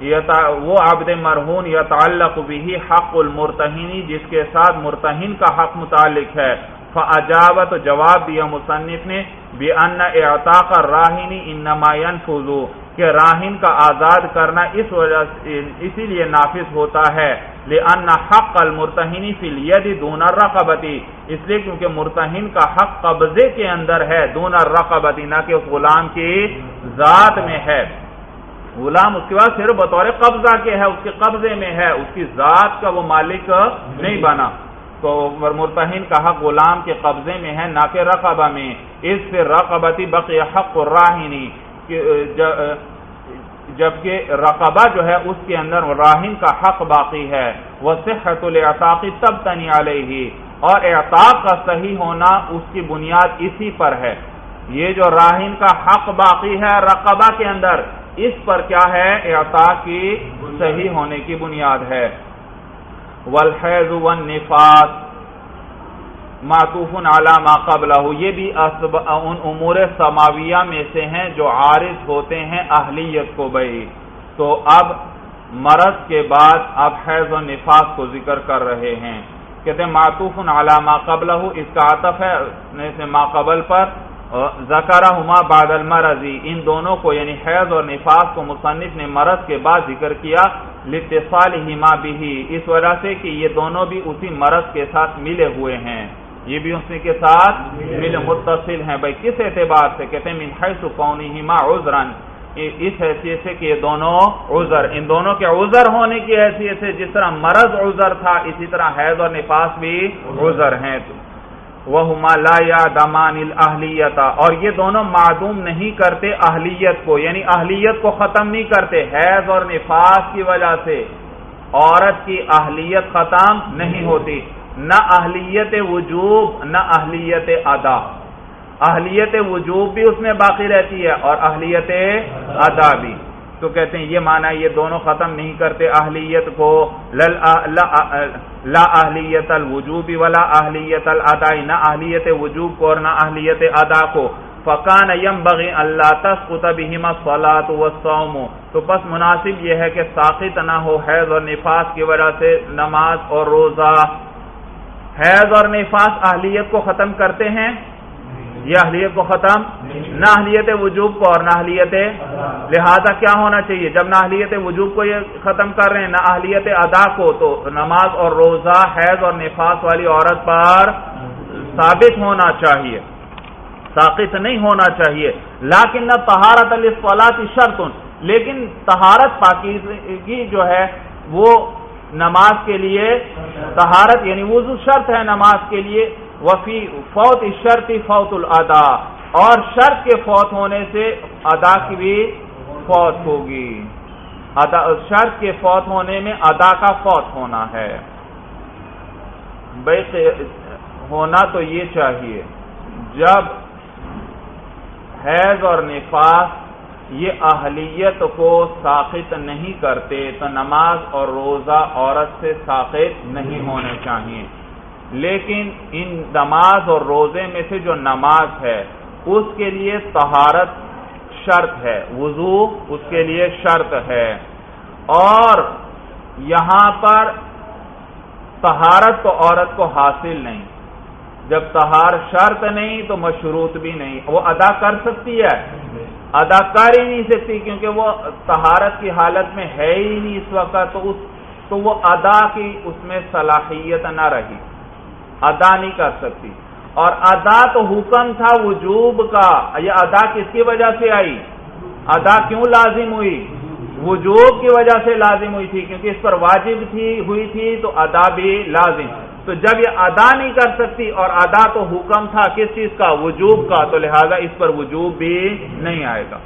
وہ عبد مرہون یتعلق به حق المرتہن، جس کے ساتھ مرتہن کا حق متعلق ہے. فاجاب، تو جواب دیا مصنف نے بان اعتاق الراہن انما ينفذ، کہ راہن کا آزاد کرنا اس وجہ سے اسی لیے نافذ ہوتا ہے لان حق المرتہن فی الید دون الرقبۃ، اس لیے کیونکہ مرتہن کا حق قبضے کے اندر ہے، دون الرقبۃ، نہ کہ اس غلام کی ذات میں ہے. غلام اس کے بعد صرف بطور قبضہ کے ہے، اس کے قبضے میں ہے، اس کی ذات کا وہ مالک نہیں بنا. تو مرتہن کا حق غلام کے قبضے میں ہے نہ کہ رقبہ میں. اس سے رقبتی بقی حق الراہن، جبکہ رقبہ جو ہے اس کے اندر راہن کا حق باقی ہے. وصحۃ الاعتاق تبتنی علیہ، اور اعتاق کا صحیح ہونا اس کی بنیاد اسی پر ہے. یہ جو راہن کا حق باقی ہے رقبہ کے اندر، اس پر کیا ہے؟ اعتاق کی صحیح ہونے کی بنیاد ہے. والحیض والنفاس معطوف علی ما قبلہ، یہ بھی ان امور سماویہ میں سے ہیں جو عارض ہوتے ہیں اہلیت کو بھائی. تو اب مرض کے بعد اب حیض و نفاس کو ذکر کر رہے ہیں. کہتے ہیں معطوف علی ما قبلہ، اس کا عطف ہے ما قبل پر. ذکرہما بعد المرض، ان دونوں کو یعنی حیض اور نفاس کو مصنف نے مرض کے بعد ذکر کیا. لاتصالہما بہ، اس وجہ سے کہ یہ دونوں بھی اسی مرض کے ساتھ ملے ہوئے ہیں، یہ بھی اسی کے ساتھ مل متصل ہیں. بھائی کس اعتبار سے؟ کہتے ہیں من حیث کونہما عذرا، اس حیثیت سے کہ یہ دونوں عذر، ان دونوں کے عذر ہونے کی حیثیت سے جس طرح مرض عذر تھا اسی طرح حیض اور نفاس بھی عذر ہیں. وہما لا یعدمان الاہلیت، اور یہ دونوں معدوم نہیں کرتے اہلیت کو، یعنی اہلیت کو ختم نہیں کرتے. حیض اور نفاس کی وجہ سے عورت کی اہلیت ختم نہیں ہوتی، نہ اہلیت وجوب نہ اہلیت ادا. اہلیت وجوب بھی اس میں باقی رہتی ہے اور اہلیت ادا بھی. تو کہتے ہیں یہ معنی یہ دونوں ختم نہیں کرتے اہلیت کو. لا اہلیت الوجوب ولا اہلیت الادا، نہ اہلیت وجوب کو اور نہ اہلیت ادا کو. فکان ينبغي الا تسقط بهما الصلاة والصوم، تو بس مناسب یہ ہے کہ ساقط نہ ہو حیض اور نفاس کی وجہ سے نماز اور روزہ. حیض اور نفاس اہلیت کو ختم کرتے ہیں؟ یہ اہلیت کو ختم نہ اہلیت وجوب کو اور نہ اہلیت، لہذا کیا ہونا چاہیے؟ جب نہ اہلیت وجوب کو یہ ختم کر رہے ہیں نہ اہلیت ادا کو، تو نماز اور روزہ حیض اور نفاس والی عورت پر ثابت ہونا چاہیے، ساقط نہیں ہونا چاہیے. لیکن طہارت للصلاۃ شرط، لیکن طہارت پاکیزگی جو ہے وہ نماز کے لیے طہارت یعنی وضو شرط ہے نماز کے لیے. وفی فوت الشرط فوت الادا، اور شرط کے فوت ہونے سے ادا کی بھی فوت ہوگی. شرط کے فوت ہونے میں ادا کا فوت ہونا ہے. بھائی ہونا تو یہ چاہیے جب حیض اور نفاس یہ اہلیت کو ساقط نہیں کرتے تو نماز اور روزہ عورت سے ساقط نہیں ہونے چاہیے. لیکن ان نماز اور روزے میں سے جو نماز ہے اس کے لیے طہارت شرط ہے، وضو اس کے لیے شرط ہے. اور یہاں پر طہارت تو عورت کو حاصل نہیں، جب طہار شرط نہیں تو مشروط بھی نہیں. وہ ادا کر سکتی ہے؟ ادا کر ہی نہیں سکتی کیونکہ وہ طہارت کی حالت میں ہے ہی نہیں اس وقت، تو وہ ادا کی اس میں صلاحیت نہ رہی، ادا نہیں کر سکتی. اور ادا تو حکم تھا وجوب کا، یہ ادا کس کی وجہ سے آئی؟ ادا کیوں لازم ہوئی؟ وجوب کی وجہ سے لازم ہوئی تھی، کیونکہ اس پر واجب ہوئی تھی تو ادا بھی لازم. تو جب یہ ادا نہیں کر سکتی اور ادا تو حکم تھا کس چیز کا؟ وجوب کا، تو لہذا اس پر وجوب بھی نہیں آئے گا.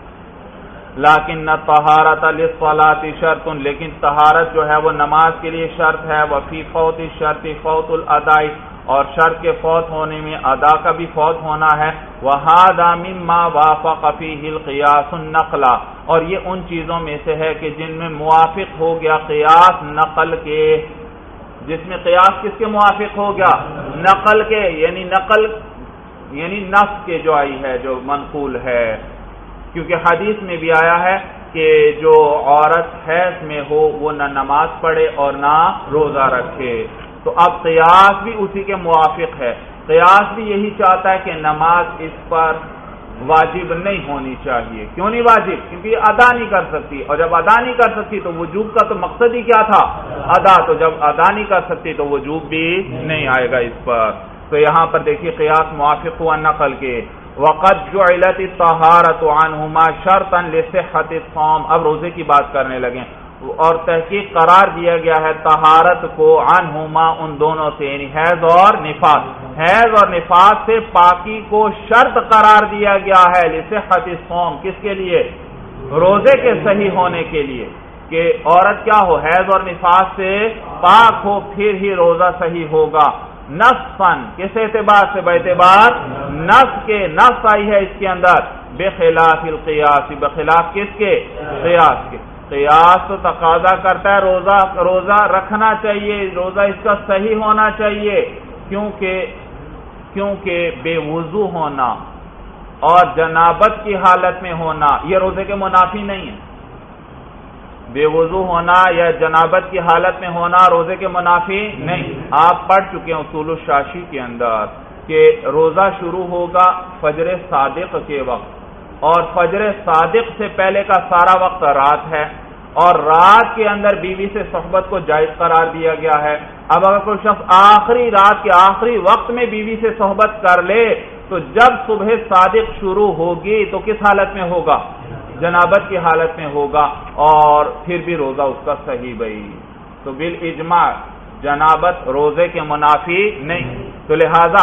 لیکن طہارت للصلاۃ شرط، لیکن طہارت جو ہے وہ نماز کے لیے شرط ہے. وفی فوت الشرط فوت الاداء، اور شرط کے فوت ہونے میں ادا کا بھی فوت ہونا ہے. وہذا مما وافق فیہ القیاس النقل، اور یہ ان چیزوں میں سے ہے کہ جن میں موافق ہو گیا قیاس نقل کے. جس میں قیاس کس کے موافق ہو گیا؟ نقل کے، یعنی نقل یعنی نص کے جو آئی ہے، جو منقول ہے. کیونکہ حدیث میں بھی آیا ہے کہ جو عورت حیض میں ہو وہ نہ نماز پڑھے اور نہ روزہ رکھے. تو اب قیاس بھی اسی کے موافق ہے. قیاس بھی یہی چاہتا ہے کہ نماز اس پر واجب نہیں ہونی چاہیے. کیوں نہیں واجب؟ کیونکہ یہ ادا نہیں کر سکتی، اور جب ادا نہیں کر سکتی تو وجوب کا تو مقصد ہی کیا تھا؟ ادا. تو جب ادا نہیں کر سکتی تو وجوب بھی نہیں آئے گا اس پر. تو یہاں پر دیکھیے قیاس موافق ہوا نقل کے. وقد جعلت الطہارۃ عنہما شرطا لصحۃ الصوم، اب روزے کی بات کرنے لگے. اور تحقیق قرار دیا گیا ہے طہارت کو عنہما ان دونوں سے، یعنی حیض اور نفاس، حیض اور نفاس سے پاکی کو شرط قرار دیا گیا ہے لصحۃ الصوم. کس کے لیے؟ روزے کے صحیح ہونے کے لیے کہ عورت کیا ہو، حیض اور نفاس سے پاک ہو، پھر ہی روزہ صحیح ہوگا۔ نصفاً کس اعتبار سے؟ باعتبار نص کے، نص آئی ہے اس کے اندر، بخلاف القیاس، بخلاف کس کے؟ قیاس کے۔ قیاس تو تقاضا کرتا ہے روزہ رکھنا چاہیے، روزہ اس کا صحیح ہونا چاہیے، کیونکہ بے وضو ہونا اور جنابت کی حالت میں ہونا یہ روزے کے منافی نہیں ہے۔ بے وضو ہونا یا جنابت کی حالت میں ہونا روزے کے منافی نہیں۔ آپ پڑھ چکے ہیں اصول الشاشی کے اندر کہ روزہ شروع ہوگا فجر صادق کے وقت، اور فجر صادق سے پہلے کا سارا وقت رات ہے، اور رات کے اندر بیوی سے صحبت کو جائز قرار دیا گیا ہے۔ اب اگر کوئی شخص آخری رات کے آخری وقت میں بیوی سے صحبت کر لے تو جب صبح صادق شروع ہوگی تو کس حالت میں ہوگا؟ جنابت کی حالت میں ہوگا، اور پھر بھی روزہ اس کا صحیح بھئی۔ تو بالاجماع جنابت روزے کے منافی نہیں۔ تو لہذا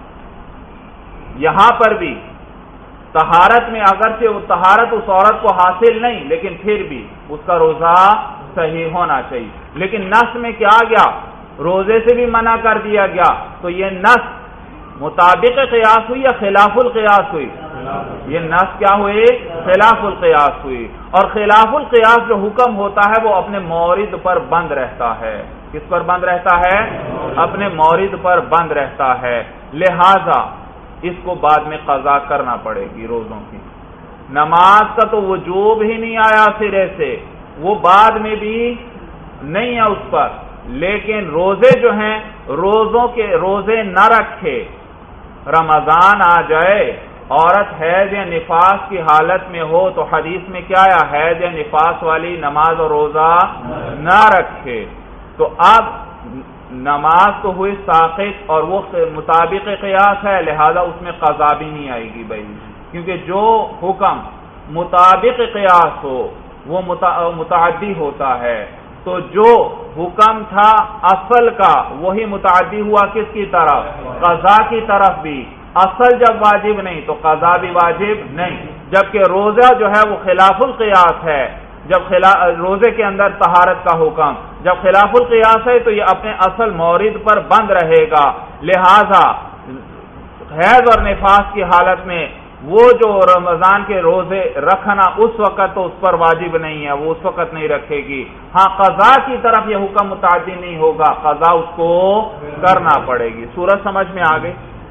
یہاں پر بھی طہارت میں اگرچہ وہ طہارت اس عورت کو حاصل نہیں، لیکن پھر بھی اس کا روزہ صحیح ہونا چاہیے۔ لیکن نص میں کیا گیا؟ روزے سے بھی منع کر دیا گیا۔ تو یہ نص مطابق قیاس ہوئی یا خلاف القیاس ہوئی؟ یہ نص کیا ہوئی؟ خلاف القیاس ہوئی۔ اور خلاف القیاس جو حکم ہوتا ہے وہ اپنے مورد پر بند رہتا ہے۔ کس پر بند رہتا ہے؟ اپنے مورد پر بند رہتا ہے، لہذا اس کو بعد میں قضا کرنا پڑے گی روزوں کی۔ نماز کا تو وجوب ہی نہیں آیا سرے سے، وہ بعد میں بھی نہیں ہے اس پر، لیکن روزے جو ہیں روزے نہ رکھے، رمضان آ جائے، عورت حیض یا نفاس کی حالت میں ہو تو حدیث میں کیا آیا؟ حیض یا نفاس والی نماز اور روزہ نہ رکھے۔ تو اب نماز تو ہوئی ساقط اور وہ مطابق قیاس ہے، لہذا اس میں قضا بھی نہیں آئے گی بھائی، کیونکہ جو حکم مطابق قیاس ہو وہ متعدی ہوتا ہے۔ تو جو حکم تھا اصل کا وہی متعدی ہوا کس کی طرف؟ قضا کی طرف بھی۔ اصل جب واجب نہیں تو قضا بھی واجب نہیں، جبکہ روزہ جو ہے وہ خلاف القیاس ہے۔ جب روزے کے اندر طہارت کا حکم جب خلاف القیاس ہے تو یہ اپنے اصل مورد پر بند رہے گا، لہذا حیض اور نفاس کی حالت میں وہ جو رمضان کے روزے رکھنا اس وقت تو اس پر واجب نہیں ہے، وہ اس وقت نہیں رکھے گی۔ ہاں قضا کی طرف یہ حکم متعدی نہیں ہوگا، قضا اس کو کرنا پڑے گی۔ سورج سمجھ میں آ گئی؟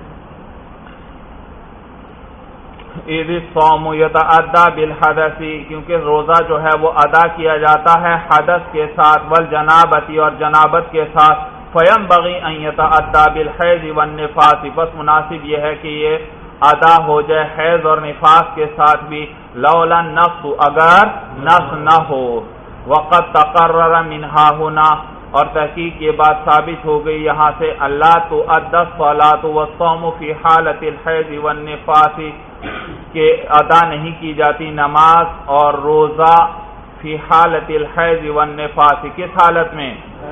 اذ الصوم یتعدی بالحدث، کیونکہ روزہ جو ہے وہ ادا کیا جاتا ہے حدث کے ساتھ، والجنابتی اور جنابت کے ساتھ، فینبغی ان یتعدی بالحیض والنفاس، بس مناسب یہ ہے کہ یہ ادا ہو جائے حیض اور نفاس کے ساتھ بھی، لولا النص، اگر نص نہ ہو، وقد تقرر منها هنا، اور تحقیق یہ بات ثابت ہو گئی یہاں سے، اللہ تؤدى الصلاة والصوم فی حالت الحیض والنفاس، کہ ادا نہیں کی جاتی نماز اور روزہ فی حالت الحیض والنفاس، کس حالت میں؟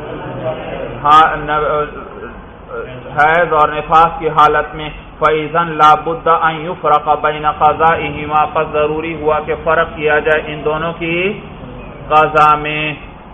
حیض اور نفاس کی حالت میں، فَإِذًا لَا بُدَّ أَن يُفْرَقَ بَيْنَ قَضَائِهِمَا، پس ضروری ہوا کہ فرق کیا جائے ان دونوں کی قضا میں۔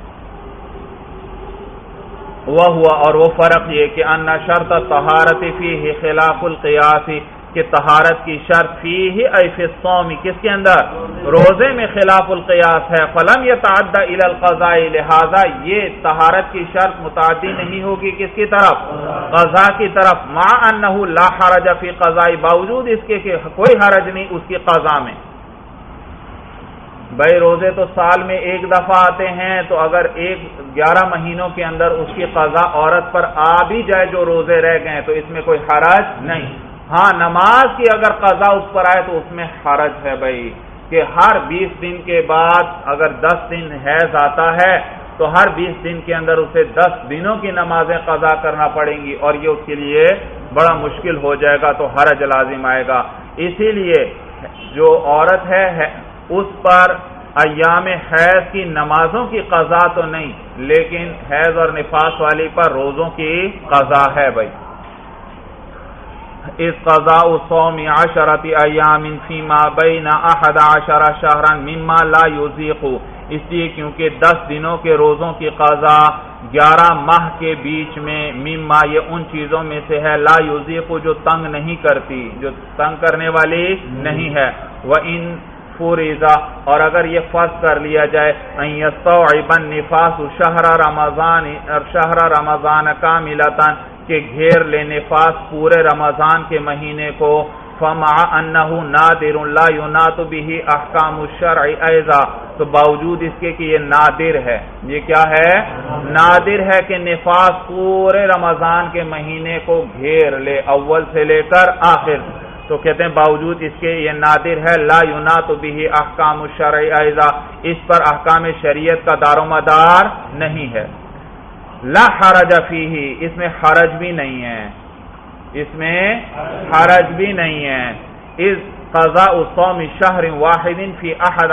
وَهُوَ، اور وہ فرق یہ کہ أَنَّ شَرْطَ الطَّهَارَةِ فِيهِ خِلَافُ الْقِيَاسِ، کہ طہارت کی شرط فیہ ای فی الصوم، کس کے اندر؟ روزے میں خلاف القیاس ہے، فلم یتعدی الی القضاء، لہذا یہ طہارت کی شرط متعدی نہیں ہوگی کس کی طرف؟ قضا کی طرف، مع انہ لا حرج فی قضاء، باوجود اس کے کہ کوئی حرج نہیں اس کی قضا میں۔ بھائی روزے تو سال میں ایک دفعہ آتے ہیں، تو اگر 11 مہینوں کے اندر اس کی قضا عورت پر آ بھی جائے جو روزے رہ گئے تو اس میں کوئی حرج نہیں۔ ہاں نماز کی اگر قضا اس پر آئے تو اس میں حرج ہے بھائی، کہ ہر 20 دن کے بعد اگر 10 دن حیض آتا ہے تو ہر 20 دن کے اندر اسے 10 دنوں کی نمازیں قضا کرنا پڑیں گی، اور یہ اس کے لیے بڑا مشکل ہو جائے گا، تو حرج لازم آئے گا۔ اسی لیے جو عورت ہے اس پر ایام حیض کی نمازوں کی قضا تو نہیں، لیکن حیض اور نفاس والی پر روزوں کی قضا ہے بھائی۔ اذ قضاء صوم 10 ایام فیما بین 11 شہرا مما لا یذیق، اس لیے کیونکہ 10 دنوں کے روزوں کی قضا 11 ماہ کے بیچ میں، مما یہ ان چیزوں میں سے ہے، لا یذیق جو تنگ نہیں کرتی، جو تنگ کرنے والی نہیں ہے، وَإِن فُرِضَ اور اگر یہ فرض کر لیا جائے ان یستوعب النفاس شہر رمضان کاملتاً کہ گھیر لے نفاس پورے رمضان کے مہینے کو، فمع انہ نادر لا ینات به احکام الشرع ایضا، تو باوجود اس کے کہ یہ نادر ہے، یہ کیا ہے؟ نادر ہے کہ نفاس پورے رمضان کے مہینے کو گھیر لے اول سے لے کر آخر، تو کہتے ہیں باوجود اس کے یہ نادر ہے، لا ینات به احکام الشرع ایضا، اس پر احکام شریعت کا دار و مدار نہیں ہے۔ لا حرج فیہ، اس میں حرج بھی نہیں ہے، اس میں حرج بھی نہیں ہے، اذ قضاء صوم شہر واحد فی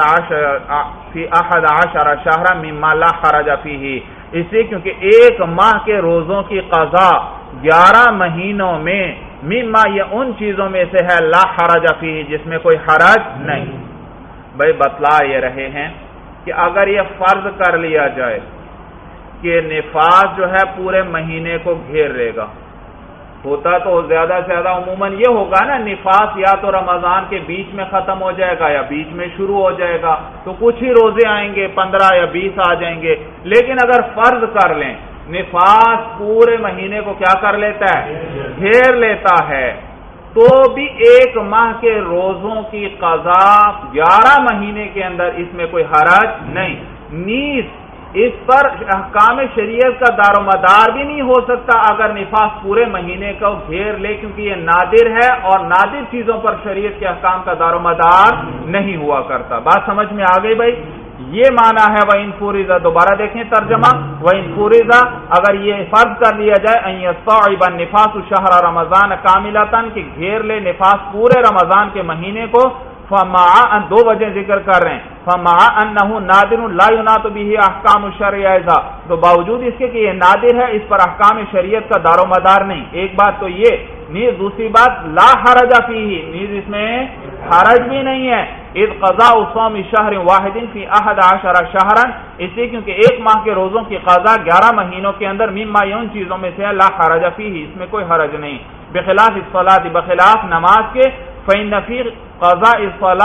11 شہرا مما لا حرج فیہ، اس لیے کیونکہ ایک ماہ کے روزوں کی قضا 11 مہینوں میں، مما یہ ان چیزوں میں سے ہے لا حرج فیہ جس میں کوئی حرج نہیں۔ بھائی بتلا یہ رہے ہیں کہ اگر یہ فرض کر لیا جائے کہ نفاس جو ہے پورے مہینے کو گھیر لے گا، ہوتا تو زیادہ سے زیادہ عموماً یہ ہوگا نا، نفاس یا تو رمضان کے بیچ میں ختم ہو جائے گا یا بیچ میں شروع ہو جائے گا، تو کچھ ہی روزے آئیں گے، 15 یا 20 آ جائیں گے، لیکن اگر فرض کر لیں نفاس پورے مہینے کو کیا کر لیتا ہے؟ گھیر لیتا ہے، تو بھی ایک ماہ کے روزوں کی قضا 11 مہینے کے اندر اس میں کوئی حرج نہیں، نیز اس پر احکام شریعت کا دار و مدار بھی نہیں ہو سکتا اگر نفاس پورے مہینے کو گھیر لے، کیونکہ یہ نادر ہے اور نادر چیزوں پر شریعت کے احکام کا دار و مدار نہیں ہوا کرتا۔ بات سمجھ میں آ گئی بھائی؟ یہ معنی ہے وَإِن فُرِضَ، دوبارہ دیکھیں ترجمہ، وَإِن فُرِضَ اگر یہ فرض کر لیا جائے ان یستوعب النفاس شہر رمضان کاملتاً کہ گھیر لے نفاس پورے رمضان کے مہینے کو، فمع دو وجہ ذکر کر رہے ہیں، فمع انہ نادر لا ینات به احکام الشرع ایضا، تو باوجود اس کے کہ یہ نادر ہے اس پر احکام شریعت کا دار و مدار نہیں، ایک بات تو یہ، نیز دوسری بات لا حرج فیہ، نیز اس میں حرج بھی نہیں ہے، اذ قضاء صوم شہر واحد فی 11 شہرا، اس لیے کیونکہ ایک ماہ کے روزوں کی قضا 11 مہینوں کے اندر، مما یہ ان چیزوں میں سے ہے لا حرج فیہ، اس میں کوئی حرج نہیں، بخلاف الصلاۃ، بخلاف نماز کے، فإن فی قضاء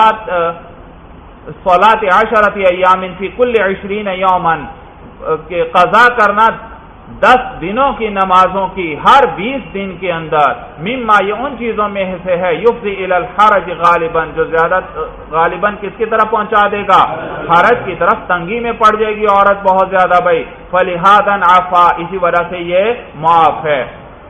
الصلاۃ 10 ایام فی کل 20 یوما، کہ قضا کرنا 10 دنوں کی نمازوں کی ہر 20 دن کے اندر، مما یہ ان چیزوں میں سے ہے یفضی الی الحرج غالباً، جو زیادہ غالباً کس کی طرف پہنچا دے گا؟ حرج کی طرف، تنگی میں پڑ جائے گی عورت بہت زیادہ بھائی، فلہذا عفا، اسی وجہ سے یہ معاف ہے،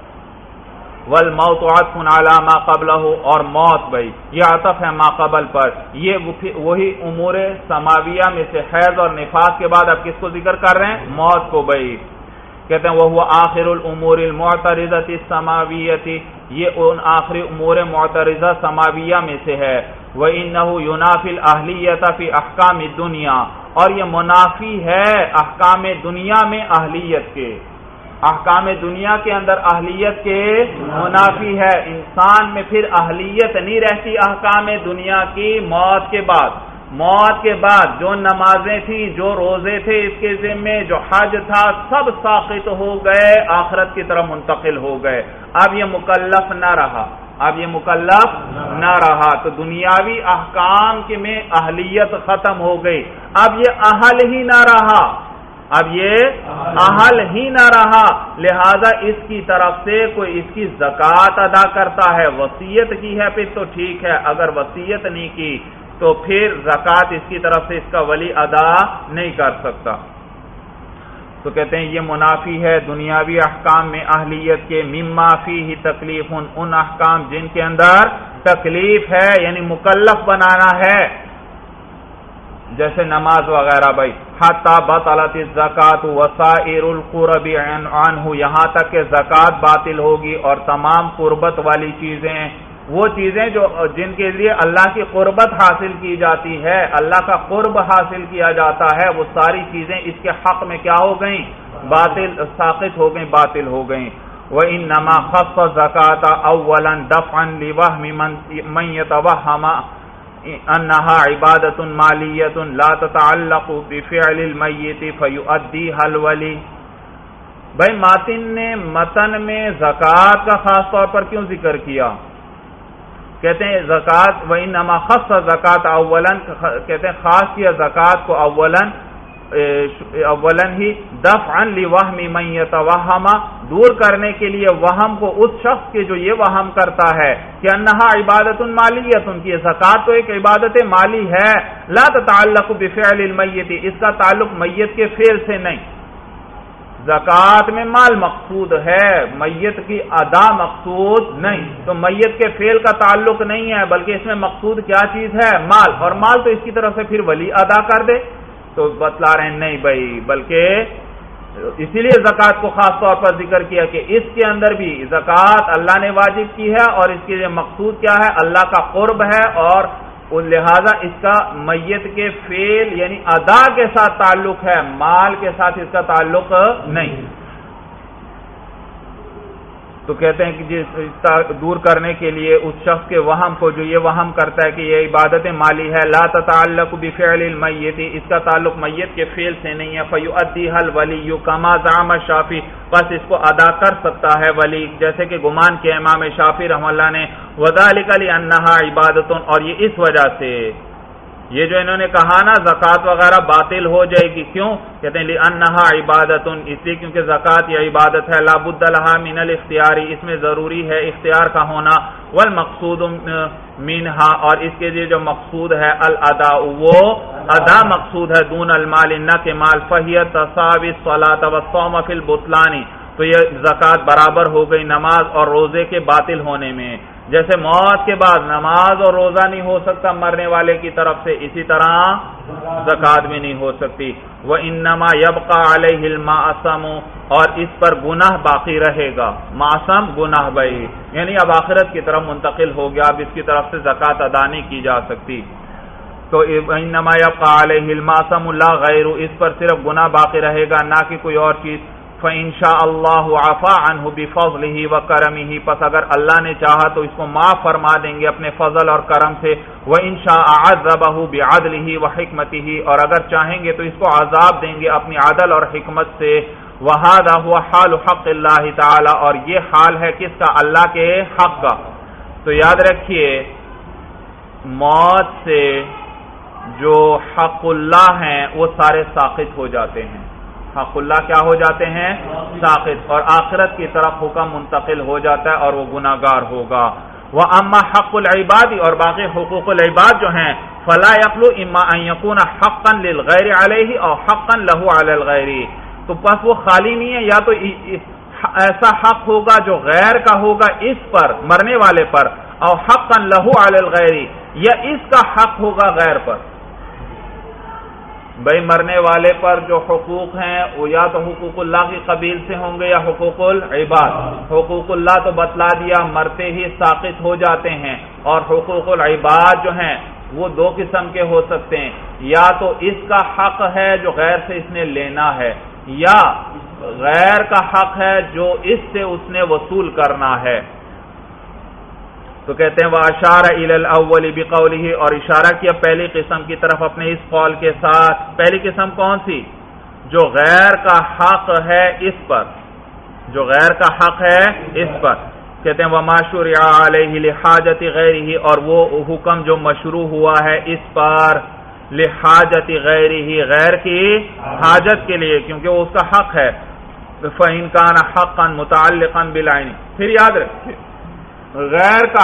والموت عطف علی ما قبلہ، اور موت بھائی یہ عطف ہے ما قبل پر، یہ وہی امور سماویہ میں سے حیض اور نفاس کے بعد اب کس کو ذکر کر رہے ہیں؟ موت کو بھائی، کہتے ہیں وہ آخر الامور المعترضۃ السماویۃ، یہ ان آخری امور معترضہ سماویہ میں سے ہے، وانہ ینافی الاہلیۃ فی احکام الدنیا، اور یہ منافی ہے احکام دنیا میں اہلیت کے، احکام دنیا کے اندر اہلیت کے منافی ہے، انسان میں پھر اہلیت نہیں رہتی احکام دنیا کی موت کے بعد، موت کے بعد جو نمازیں تھیں، جو روزے تھے اس کے ذمے، جو حج تھا، سب ساقط ہو گئے، آخرت کی طرف منتقل ہو گئے، اب یہ مکلف نہ رہا، اب یہ مکلف نہ رہا، تو دنیاوی احکام کے میں اہلیت ختم ہو گئی، اب یہ اہل ہی نہ رہا، اب یہ اہل ہی نہ رہا، لہذا اس کی طرف سے کوئی اس کی زکوٰۃ ادا کرتا ہے، وصیت کی ہے پھر تو ٹھیک ہے، اگر وصیت نہیں کی تو پھر زکوٰۃ اس کی طرف سے اس کا ولی ادا نہیں کر سکتا۔ تو کہتے ہیں یہ منافی ہے دنیاوی احکام میں اہلیت کے، مما فیہ تکلیف، ان احکام جن کے اندر تکلیف ہے یعنی مکلف بنانا ہے، جیسے نماز وغیرہ بھائی، حتی بطلت الزکاۃ وسائر القرب عنہ، یہاں تک کہ زکوٰۃ باطل ہوگی اور تمام قربت والی چیزیں، وہ چیزیں جو جن کے لیے اللہ کی قربت حاصل کی جاتی ہے، اللہ کا قرب حاصل کیا جاتا ہے، وہ ساری چیزیں اس کے حق میں کیا ہو گئیں؟ باطل، ساقط ہو گئیں، باطل ہو گئیں۔ وَإِنَّمَا خَصَّ الزَّكَاةَ أَوَّلًا دَفْعًا لِوَهْمِ مَنْ يَتَوَهَّمَ أَنَّهَا عِبَادَةٌ مَالِيَّةٌ لَا تَتَعَلَّقُ بِفِعْلِ الْمَيِّتِ فَيُؤَدِّيهَا الْوَلِيُّ۔ بھائی ماتن نے متن میں زکوٰۃ کا خاص طور پر کیوں ذکر کیا؟ کہتے ہیں زکوٰۃ وَإِنَّمَا خَصَّ الزَّكَاةَ أَوَّلًا، کہتے ہیں خاص کیا زکوٰۃ کو اولاً ہی دفعاً لِوَهْمِ مَنْ يَتَوَهَّمَ، دور کرنے کے لیے وہم کو اس شخص کے جو یہ وہم کرتا ہے کہ انہا عبادت مالیۃ، کی زکوٰۃ تو ایک عبادت مالی ہے، لا تتعلق بفعل المیت، اس کا تعلق میت کے فعل سے نہیں۔ زکوٰۃ میں مال مقصود ہے، میت کی ادا مقصود نہیں، تو میت کے فعل کا تعلق نہیں ہے، بلکہ اس میں مقصود کیا چیز ہے؟ مال، اور مال تو اس کی طرف سے پھر ولی ادا کر دے۔ تو بتلا رہے ہیں نہیں بھائی، بلکہ اسی لیے زکوٰۃ کو خاص طور پر ذکر کیا کہ اس کے اندر بھی زکوٰۃ اللہ نے واجب کی ہے، اور اس کے لیے مقصود کیا ہے؟ اللہ کا قرب ہے، اور لہذا اس کا میت کے فعل یعنی ادا کے ساتھ تعلق ہے، مال کے ساتھ اس کا تعلق نہیں۔ تو کہتے ہیں کہ دور کرنے کے لیے اس شخص کے وہم کو جو یہ وہم کرتا ہے کہ یہ عبادت مالی ہے، لا تتعلق بفعل المیت، اس کا تعلق میت کے فعل سے نہیں ہے، فیؤدیھا الولی کما زعم الشافعی، بس اس کو ادا کر سکتا ہے ولی، جیسے کہ گمان کیا امام شافعی رحمہ اللہ نے، وذالک لانھا عبادۃ، اور یہ اس وجہ سے یہ جو انہوں نے کہا نا زکوٰۃ وغیرہ باطل ہو جائے گی، کیوں؟ کہتے ہیں لانھا عبادۃ، اس لیے کیونکہ زکوٰۃ یہ عبادت ہے، لا بد لھا من الاختیار، اس میں ضروری ہے اختیار کا ہونا، والمقصود منھا، اور اس کے لیے جو مقصود ہے الادا، وہ ادا مقصود ہے، دون المال، نہ کہ مال، فہی تساوی الصلاۃ والصوم فی البطلان، تو یہ زکوٰۃ برابر ہو گئی نماز اور روزے کے باطل ہونے میں، جیسے موت کے بعد نماز اور روزہ نہیں ہو سکتا مرنے والے کی طرف سے، اسی طرح زکوٰۃ بھی نہیں ہو سکتی۔ وَإِنَّمَا يَبْقَى عَلَيْهِ الْمَعْصَمُ، اور اس پر گناہ باقی رہے گا، معصم گناہ بھائی، یعنی اب آخرت کی طرف منتقل ہو گیا، اب اس کی طرف سے زکوٰۃ ادا نہیں کی جا سکتی۔ تو وَإِنَّمَا يَبْقَى عَلَيْهِ الْمَعْصَمُ لَا غَيْرُ، اس پر صرف گناہ باقی رہے گا، نہ کہ کوئی اور چیز۔ فَإِن شَاءَ اللَّهُ عَفَا عَنْهُ بِفَضْلِهِ وَكَرَمِهِ، پس اگر اللہ نے چاہا تو اس کو معاف فرما دیں گے اپنے فضل اور کرم سے، وَإِن شَاءَ عَذَّبَهُ بِعَدْلِهِ وَحِكْمَتِهِ، اور اگر چاہیں گے تو اس کو عذاب دیں گے اپنی عدل اور حکمت سے، وَهَذَا هُوَ حَالُ حَقِّ اللَّهِ تَعَالَى، اور یہ حال ہے کس کا؟ اللہ کے حق کا۔ تو یاد رکھیے موت سے جو حق اللہ ہیں وہ سارے ساقط ہو جاتے ہیں، حق اللہ کیا ہو جاتے ہیں؟ ساقط، اور آخرت کی طرف حکم منتقل ہو جاتا ہے اور وہ گناہگار ہوگا۔ وَأَمَّا حَقُّ الْعِبَادِ، اور باقی حقوق العباد جو ہیں، فَلَا يَخْلُو إِمَّا أَن يَكُونَ حَقًّا لِلْغَيْرِ عَلَيْهِ أَوْ حَقًّا لَهُ عَلَى الْغَيْرِ، تو بس وہ خالی نہیں ہے، یا تو ایسا حق ہوگا جو غیر کا ہوگا اس پر، مرنے والے پر، اور حقًا لَهُ عَلَى الْغَيْرِ، یا اس کا حق ہوگا غیر پر۔ بھائی مرنے والے پر جو حقوق ہیں وہ یا تو حقوق اللہ کی قبیل سے ہوں گے یا حقوق العباد۔ حقوق اللہ تو بتلا دیا مرتے ہی ساقط ہو جاتے ہیں، اور حقوق العباد جو ہیں وہ دو قسم کے ہو سکتے ہیں، یا تو اس کا حق ہے جو غیر سے اس نے لینا ہے، یا غیر کا حق ہے جو اس سے اس نے وصول کرنا ہے۔ تو کہتے ہیں وَأَشَارَ إِلَى الْأَوَّلِ بِقَوْلِهِ، اور اشارہ کیا پہلی قسم کی طرف اپنے اس قول کے ساتھ۔ پہلی قسم کون سی؟ جو غیر کا حق ہے اس پر، جو غیر کا حق ہے اس پر۔ کہتے ہیں وَمَا شُرِعَ عَلَيْهِ لِحَاجَةِ غَيْرِهِ، اور وہ حکم جو مشروع ہوا ہے اس پر لِحَاجَةِ غَيْرِهِ، غیر کی حاجت کے لیے، کیونکہ وہ اس کا حق ہے۔ فَإِن كَانَ حَقًّا مُتَعَلِّقًا بِالْعَيْنِ، پھر یاد رکھیے غیر کا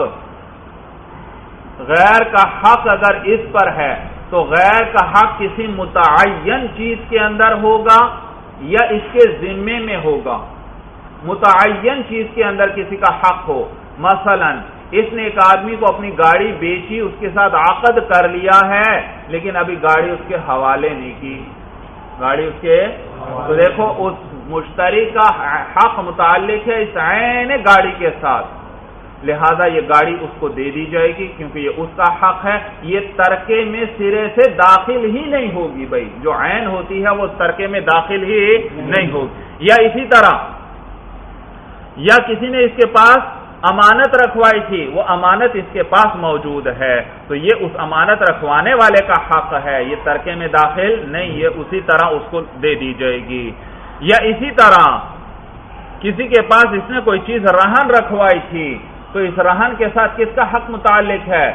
حق اگر اس پر ہے تو غیر کا حق کسی متعین چیز کے اندر ہوگا یا اس کے ذمے میں ہوگا۔ متعین چیز کے اندر کسی کا حق ہو، مثلا اس نے ایک آدمی کو اپنی گاڑی بیچی، اس کے ساتھ عقد کر لیا ہے، لیکن ابھی گاڑی اس کے حوالے نہیں کی، گاڑی اس کے، تو دیکھو اس مشتری کا حق متعلق ہے اس عین گاڑی کے ساتھ، لہذا یہ گاڑی اس کو دے دی جائے گی کیونکہ یہ اس کا حق ہے، یہ ترکے میں سرے سے داخل ہی نہیں ہوگی، بھائی جو عین ہوتی ہے وہ ترکے میں داخل ہی نہیں ہوگی۔ یا اسی طرح یا کسی نے اس کے پاس امانت رکھوائی تھی، وہ امانت اس کے پاس موجود ہے، تو یہ اس امانت رکھوانے والے کا حق ہے، یہ ترکے میں داخل نہیں، یہ اسی طرح اس کو دے دی جائے گی۔ یا اسی طرح کسی کے پاس اس نے کوئی چیز رہن رکھوائی تھی، تو اس رہن کے ساتھ کس کا حق متعلق ہے؟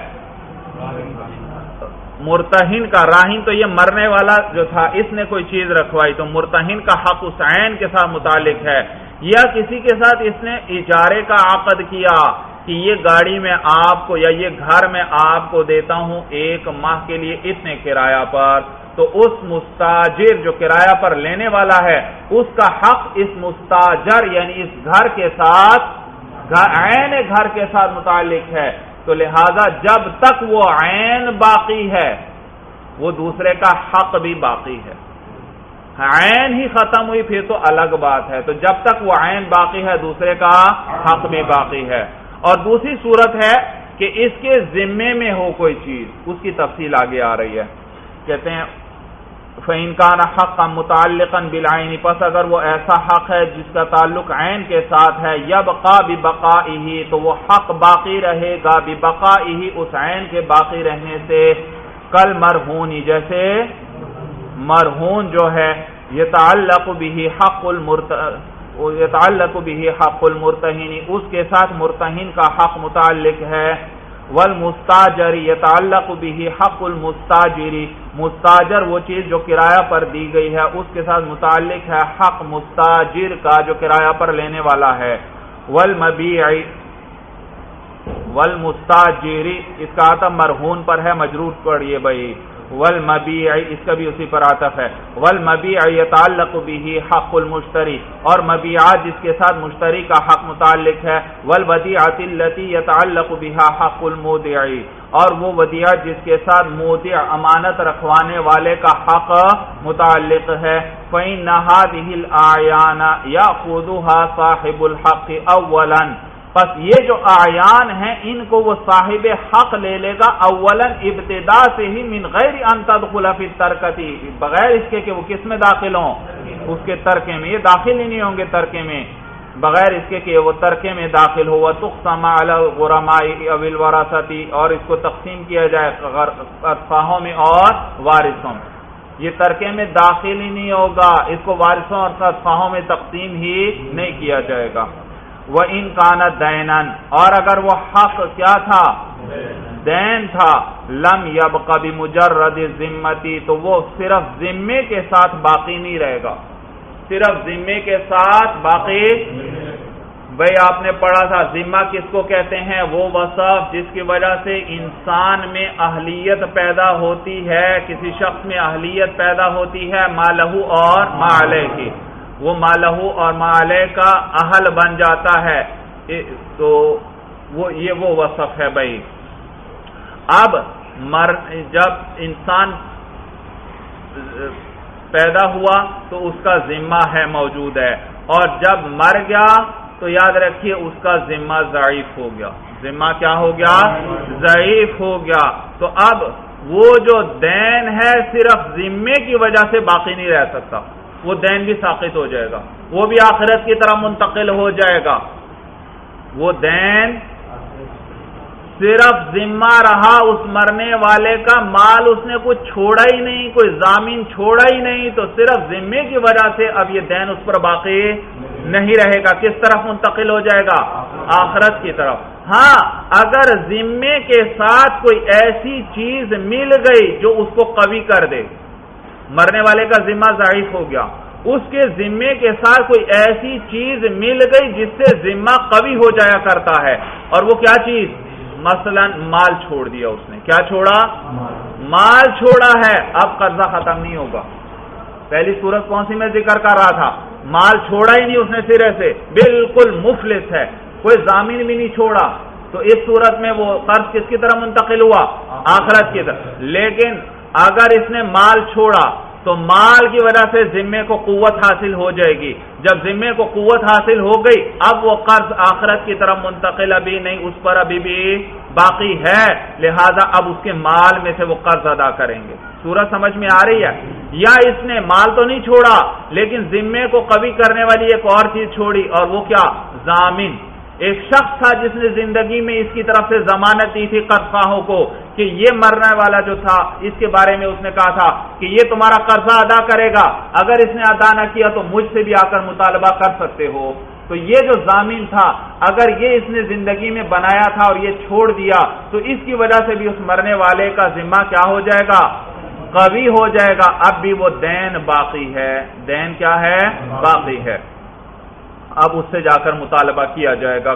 مرتہن کا۔ راہن تو یہ مرنے والا جو تھا، اس نے کوئی چیز رکھوائی، تو مرتہن کا حق اس عین کے ساتھ متعلق ہے۔ یا کسی کے ساتھ اس نے اجارے کا عقد کیا کہ یہ گاڑی میں آپ کو یا یہ گھر میں آپ کو دیتا ہوں 1 ماہ کے لیے اتنے کرایہ پر، تو اس مستاجر جو کرایہ پر لینے والا ہے، اس کا حق اس مستاجر یعنی اس گھر کے ساتھ، عین گھر کے ساتھ متعلق ہے۔ تو لہذا جب تک وہ عین باقی ہے، وہ دوسرے کا حق بھی باقی ہے۔ عین ہی ختم ہوئی پھر تو الگ بات ہے، تو جب تک وہ عین باقی ہے دوسرے کا حق بھی باقی ہے۔ اور دوسری صورت ہے کہ اس کے ذمے میں ہو کوئی چیز، اس کی تفصیل آگے آ رہی ہے۔ کہتے ہیں فَإِنْ كَانَ حَقًّا مُتَعَلِّقًا بِالْعَيْنِ، پس اگر وہ ایسا حق ہے جس کا تعلق عین کے ساتھ ہے، يَبْقَى بِبَقَائِهِ، تو وہ حق باقی رہے گا، بِبَقَائِهِ، اس عین کے باقی رہنے سے، كَالْمَرْهُونِ، جیسے مرہون جو ہے، يَتَعَلَّقُ بِهِ حَقُّ الْمُرْتَهِنِ، اس کے ساتھ مرتہن کا حق متعلق ہے، والمستاجر يتعلق به حق المستاجر، مستاجر وہ چیز جو کرایہ پر دی گئی ہے اس کے ساتھ متعلق ہے حق مستاجر کا جو کرایہ پر لینے والا ہے۔ والمبيع والمستاجر، اس کا عطف مرہون پر ہے، مجرور پڑھیے بھائی، والمبيع اس کا بھی اسی پر عطف ہے۔ والمبيع يتعلق به حق المشتری، اور مبیعات جس کے ساتھ مشتری کا حق متعلق ہے۔ والودیعة التي يتعلق بها حق المودع، اور وہ ودیعہ جس کے ساتھ مودع امانت رکھوانے والے کا حق متعلق ہے۔ فإن هذه الأعيان يأخذها صاحب الحق اولا، پس یہ جو اعیان ہیں ان کو وہ صاحب حق لے لے گا اولاً ابتدا سے ہی، من غیر ان تدخل فی الترکتی، بغیر اس کے کہ وہ کس میں داخل ہوں، اس کے ترکے میں، یہ داخل ہی نہیں ہوں گے ترکے میں، بغیر اس کے کہ وہ ترکے میں داخل ہو۔ وتقسم علی الغرماء او الورثۃ، اور اس کو تقسیم کیا جائے اطفاہوں میں اور وارثوں میں، یہ ترکے میں داخل ہی نہیں ہوگا، اس کو وارثوں اور اطفاہوں میں تقسیم ہی نہیں کیا جائے گا۔ وَإِنْ كَانَ دَيْنًا، اور اگر وہ حق کیا تھا، دین تھا، لم يبق بمجرد الذمتی، تو وہ صرف ذمے کے ساتھ باقی نہیں رہے گا، صرف ذمے کے ساتھ باقی۔ بھئی آپ نے پڑھا تھا ذمہ کس کو کہتے ہیں؟ وہ وصف جس کی وجہ سے انسان میں اہلیت پیدا ہوتی ہے، کسی شخص میں اہلیت پیدا ہوتی ہے مالہ اور ما علیہ کی، وہ مالہ اور ما علیہ کا اہل بن جاتا ہے، تو یہ وہ وصف ہے بھائی۔ اب جب انسان پیدا ہوا تو اس کا ذمہ ہے موجود ہے، اور جب مر گیا تو یاد رکھیے اس کا ذمہ ضعیف ہو گیا، ذمہ کیا ہو گیا؟ ضعیف ہو گیا۔ تو اب وہ جو دین ہے صرف ذمے کی وجہ سے باقی نہیں رہ سکتا، وہ دین بھی ساقط ہو جائے گا، وہ بھی آخرت کی طرف منتقل ہو جائے گا۔ وہ دین صرف ذمہ رہا اس مرنے والے کا، مال اس نے کچھ چھوڑا ہی نہیں، کوئی ضامین چھوڑا ہی نہیں، تو صرف ذمے کی وجہ سے اب یہ دین اس پر باقی نہیں رہے گا، کس طرف منتقل ہو جائے گا؟ آخرت کی طرف۔ ہاں اگر ذمے کے ساتھ کوئی ایسی چیز مل گئی جو اس کو قوی کر دے، مرنے والے کا ذمہ ضعیف ہو گیا، اس کے ذمے کے ساتھ کوئی ایسی چیز مل گئی جس سے ذمہ قوی ہو جایا کرتا ہے، اور وہ کیا چیز؟ مثلا مال چھوڑ دیا اس نے، کیا چھوڑا؟ مال چھوڑا ہے، اب قرضہ ختم نہیں ہوگا۔ پہلی صورت کون سی میں ذکر کر رہا تھا؟ مال چھوڑا ہی نہیں اس نے سرے سے، بالکل مفلس ہے، کوئی ضامین بھی نہیں چھوڑا، تو اس صورت میں وہ قرض کس کی طرف منتقل ہوا؟ آخرت کی طرف۔ لیکن اگر اس نے مال چھوڑا تو مال کی وجہ سے ذمے کو قوت حاصل ہو جائے گی، جب ذمے کو قوت حاصل ہو گئی اب وہ قرض آخرت کی طرف منتقل ابھی نہیں، اس پر ابھی بھی باقی ہے، لہذا اب اس کے مال میں سے وہ قرض ادا کریں گے۔ سورج سمجھ میں آ رہی ہے؟ یا اس نے مال تو نہیں چھوڑا لیکن ذمے کو قوی کرنے والی ایک اور چیز چھوڑی، اور وہ کیا؟ ضامن۔ ایک شخص تھا جس نے زندگی میں اس کی طرف سے ضمانت دی تھی قرض خواہوں کو کہ یہ مرنے والا جو تھا اس کے بارے میں اس نے کہا تھا کہ یہ تمہارا قرضہ ادا کرے گا، اگر اس نے ادا نہ کیا تو مجھ سے بھی آ کر مطالبہ کر سکتے ہو۔ تو یہ جو ضامن تھا اگر یہ اس نے زندگی میں بنایا تھا اور یہ چھوڑ دیا تو اس کی وجہ سے بھی اس مرنے والے کا ذمہ کیا ہو جائے گا؟ قوی ہو جائے گا۔ اب بھی وہ دین باقی ہے، دین کیا ہے؟ باقی ہے۔ اب اس سے جا کر مطالبہ کیا جائے گا۔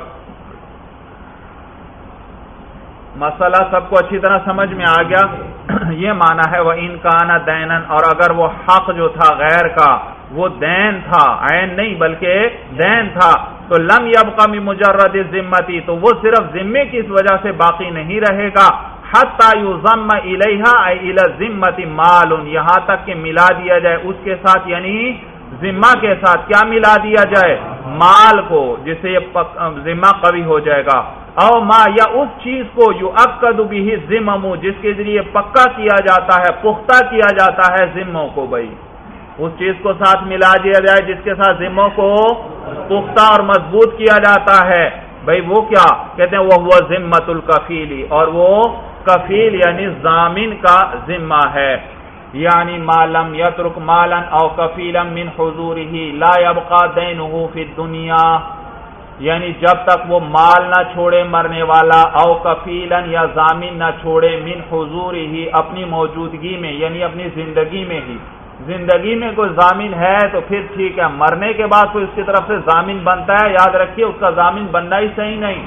مسئلہ سب کو اچھی طرح سمجھ میں آ گیا؟ یہ معنی ہے وَإِن كَانَ دَيْنًا، اور اگر وہ حق جو تھا غیر کا وہ دین تھا، عین نہیں بلکہ دین تھا، تو لم يبقى من مجرد الذمتی، تو وہ صرف ذمے کی اس وجہ سے باقی نہیں رہے گا، حتی یضم الیہا ای الی الذمۃ مال، یہاں تک کہ ملا دیا جائے اس کے ساتھ، یعنی ذمہ کے ساتھ کیا ملا دیا جائے؟ مال کو، جس سے یہ ذمہ قوی ہو جائے گا، او ما، یا اس چیز کو یؤکد بہ الذمم، جس کے ذریعے پکا کیا جاتا ہے، پختہ کیا جاتا ہے ذموں کو، بھائی اس چیز کو ساتھ ملا دیا جائے جس کے ساتھ ذموں کو پختہ اور مضبوط کیا جاتا ہے، بھائی وہ کیا کہتے ہیں؟ وہ ذمۃ الکفیل، اور وہ کفیل یعنی ضامن کا ذمہ ہے، یعنی ما لم یترک مالا او کفیلا من حضورہ لا یبقى دینہ فی الدنیا، یعنی جب تک وہ مال نہ چھوڑے مرنے والا، او کفیلا یا ضامن نہ چھوڑے، من حضورہ اپنی موجودگی میں، یعنی اپنی زندگی میں ہی، زندگی میں کوئی ضامن ہے تو پھر ٹھیک ہے، مرنے کے بعد کوئی اس کی طرف سے ضامن بنتا ہے، یاد رکھیے اس کا ضامن بننا ہی صحیح نہیں،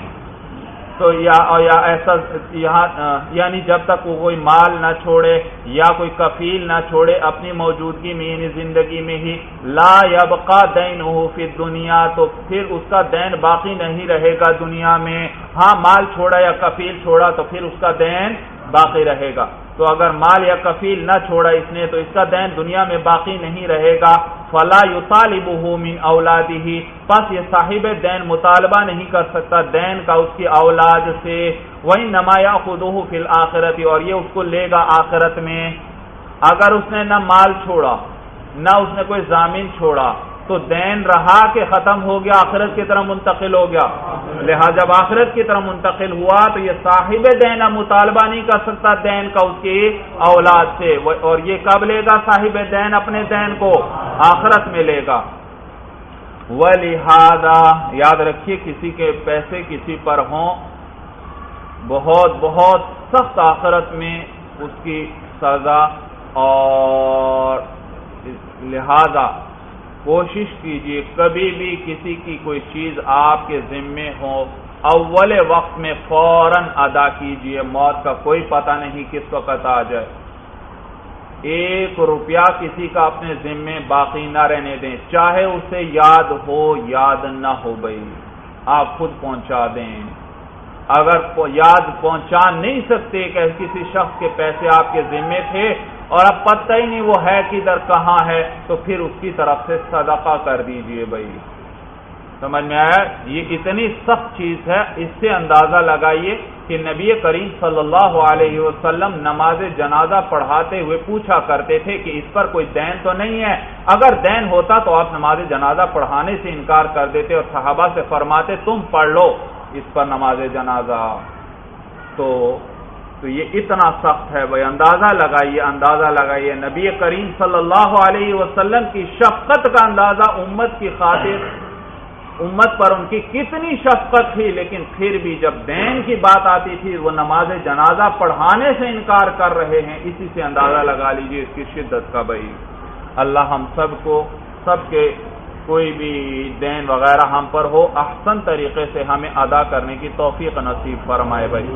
تو یا ایسا یہاں یعنی جب تک وہ کوئی مال نہ چھوڑے یا کوئی کفیل نہ چھوڑے اپنی موجودگی میں یعنی زندگی میں ہی، لا یبقى دینہ فی الدنیا، تو پھر اس کا دین باقی نہیں رہے گا دنیا میں۔ ہاں مال چھوڑا یا کفیل چھوڑا تو پھر اس کا دین باقی رہے گا، تو اگر مال یا کفیل نہ چھوڑا اس نے تو اس کا دین دنیا میں باقی نہیں رہے گا، فلا یطالبہ من اولادہ، پس یہ صاحب دین مطالبہ نہیں کر سکتا دین کا اس کی اولاد سے، وانما یاخذہ فی الآخرۃ، اور یہ اس کو لے گا آخرت میں۔ اگر اس نے نہ مال چھوڑا نہ اس نے کوئی ضامن چھوڑا تو دین رہا کہ ختم ہو گیا، آخرت کی طرف منتقل ہو گیا، لہذا جب آخرت کی طرف منتقل ہوا تو یہ صاحب دین مطالبہ نہیں کر سکتا دین کا اس کی اولاد سے، اور یہ کب لے گا صاحب دین اپنے دین کو؟ آخرت میں لے گا۔ ولہذا یاد رکھیے کسی کے پیسے کسی پر ہوں، بہت بہت سخت آخرت میں اس کی سزا، اور لہذا کوشش کیجئے کبھی بھی کسی کی کوئی چیز آپ کے ذمے ہو اول وقت میں فوراً ادا کیجئے، موت کا کوئی پتہ نہیں کس وقت آ جائے۔ 1 روپیہ کسی کا اپنے ذمے باقی نہ رہنے دیں، چاہے اسے یاد ہو یاد نہ ہو، بھائی آپ خود پہنچا دیں۔ اگر یاد پہنچا نہیں سکتے کہ کسی شخص کے پیسے آپ کے ذمے تھے اور اب پتہ ہی نہیں وہ ہے کدھر کہاں ہے، تو پھر اس کی طرف سے صدقہ کر دیجئے، بھائی سمجھ میں آیا؟ یہ اتنی سخت چیز ہے، اس سے اندازہ لگائیے کہ نبی کریم صلی اللہ علیہ وسلم نماز جنازہ پڑھاتے ہوئے پوچھا کرتے تھے کہ اس پر کوئی دین تو نہیں ہے؟ اگر دین ہوتا تو آپ نماز جنازہ پڑھانے سے انکار کر دیتے اور صحابہ سے فرماتے تم پڑھ لو اس پر نماز جنازہ۔ تو یہ اتنا سخت ہے بھائی، اندازہ لگائیے نبی کریم صلی اللہ علیہ وسلم کی شفقت کا اندازہ امت کی خاطر، امت پر ان کی کتنی شفقت تھی، لیکن پھر بھی جب دین کی بات آتی تھی وہ نماز جنازہ پڑھانے سے انکار کر رہے ہیں، اسی سے اندازہ لگا لیجئے اس کی شدت کا۔ بھائی اللہ ہم سب کو، سب کے کوئی بھی دین وغیرہ ہم پر ہو احسن طریقے سے ہمیں ادا کرنے کی توفیق نصیب فرمائے۔ بھائی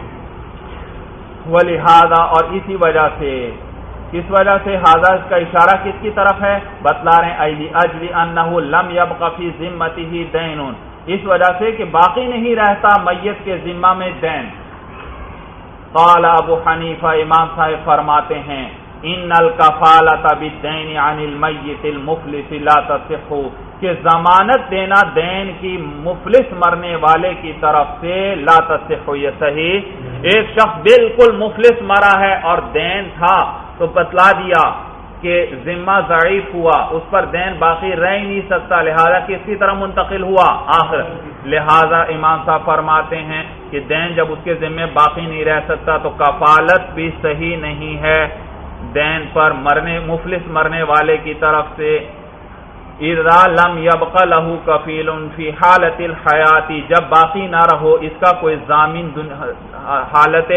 ولہذا، اور اسی وجہ سے، کس وجہ سے؟ ہذا اس کا اشارہ کس کی طرف ہے؟ بتلا رہے ہیں اجل انہ لم یبق فی ذمتہ دین، اس وجہ سے کہ باقی نہیں رہتا میت کے ذمہ میں دین۔ قال ابو حنیفہ امام صاحب فرماتے ہیں ان الکفالۃ بالدین عن المیت المفلس لا تصح، کہ ضمانت دینا دین کی مفلس مرنے والے کی طرف سے لا تصح، یہ صحیح۔ ایک شخص بالکل مفلس مرا ہے اور دین تھا، تو بتلا دیا کہ ذمہ ضعیف ہوا، اس پر دین باقی رہ ہی نہیں سکتا، لہذا کس کی طرح منتقل ہوا؟ آخر. لہذا امام صاحب فرماتے ہیں کہ دین جب اس کے ذمے باقی نہیں رہ سکتا تو کفالت بھی صحیح نہیں ہے دین پر مفلس مرنے والے کی طرف سے. اذا لم يبق له کفیل فی حالت الحیات، جب باقی نہ رہو اس کا کوئی ضامن حالت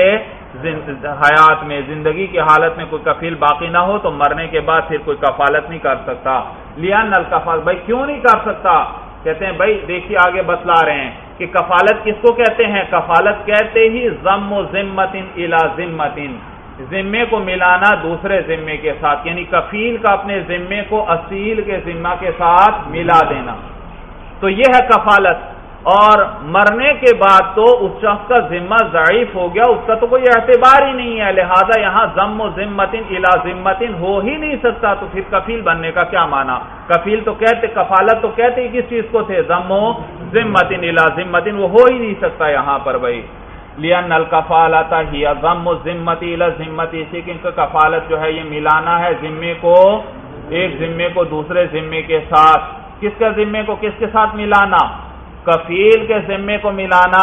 حیات میں، زندگی کی حالت میں کوئی کفیل باقی نہ ہو تو مرنے کے بعد پھر کوئی کفالت نہیں کر سکتا. لأن الکفالت، بھائی کیوں نہیں کر سکتا؟ کہتے ہیں بھائی دیکھیے آگے بتلا رہے ہیں کہ کفالت کس کو کہتے ہیں؟ کفالت کہتے ہی ضم ذمۃ الی ذمۃ، ذمے کو ملانا دوسرے ذمے کے ساتھ، یعنی کفیل کا اپنے ذمے کو اصیل کے ذمہ کے ساتھ ملا دینا، تو یہ ہے کفالت. اور مرنے کے بعد تو اس شخص کا ذمہ ضعیف ہو گیا، اس کا تو کوئی اعتبار ہی نہیں ہے، لہذا یہاں ضم ذمۃ الی ذمۃ ہو ہی نہیں سکتا. تو پھر کفیل بننے کا کیا معنی؟ کفیل تو کہتے، کفالت تو کہتے ہی کس چیز کو تھے؟ ضم ذمۃ الی ذمۃ، وہ ہو ہی نہیں سکتا یہاں پر بھائی. لأن الکفالۃ ہی ضم الذمۃ الی ذمۃ، اسی کی کفالت جو ہے یہ ملانا ہے ذمے کو، ایک ذمے کو دوسرے ذمے کے ساتھ. کس کا ذمے کو کس کے ساتھ ملانا؟ کفیل کے ذمے کو ملانا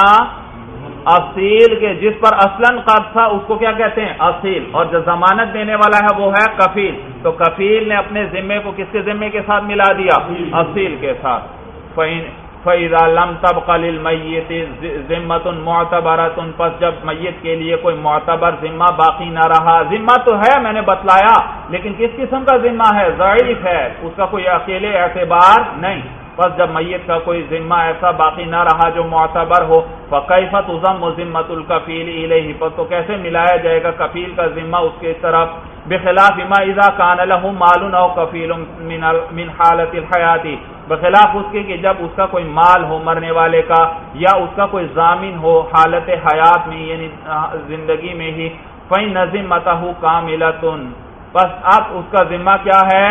اصیل کے، جس پر اصلاً قرض تھا اس کو کیا کہتے ہیں؟ اصیل. اور جو ضمانت دینے والا ہے وہ ہے کفیل، تو کفیل نے اپنے ذمے کو کس کے ذمے کے ساتھ ملا دیا؟ اصیل کے ساتھ. فَإِذَا لَمْ تَبْقَ لِلْمَيِّتِ ذِمَّةٌ مُعْتَبَرَةٌ، پس جب میت کے لیے کوئی معتبر ذمہ باقی نہ رہا، ذمہ تو ہے میں نے بتلایا لیکن کس قسم کا ذمہ ہے؟ ضعیف ہے، اس کا کوئی اکیلے اعتبار نہیں. بس جب میت کا کوئی ذمہ ایسا باقی نہ رہا جو معتبر ہو، فَكَيْفَ تُضَمُّ ذِمَّةُ الْكَفِيلِ إِلَيْهِ، پس تو کیسے ملایا جائے گا کفیل کا ذمہ اس کے طرف؟ بخلاف ما اذا كان له مال او کفیل من حالت الحیات، بخلاف اس کے کہ جب اس کا کوئی مال ہو مرنے والے کا، یا اس کا کوئی ضامن ہو حالت حیات میں یعنی زندگی میں ہی. فإن ذمته كاملة، بس اب اس کا ذمہ کیا ہے؟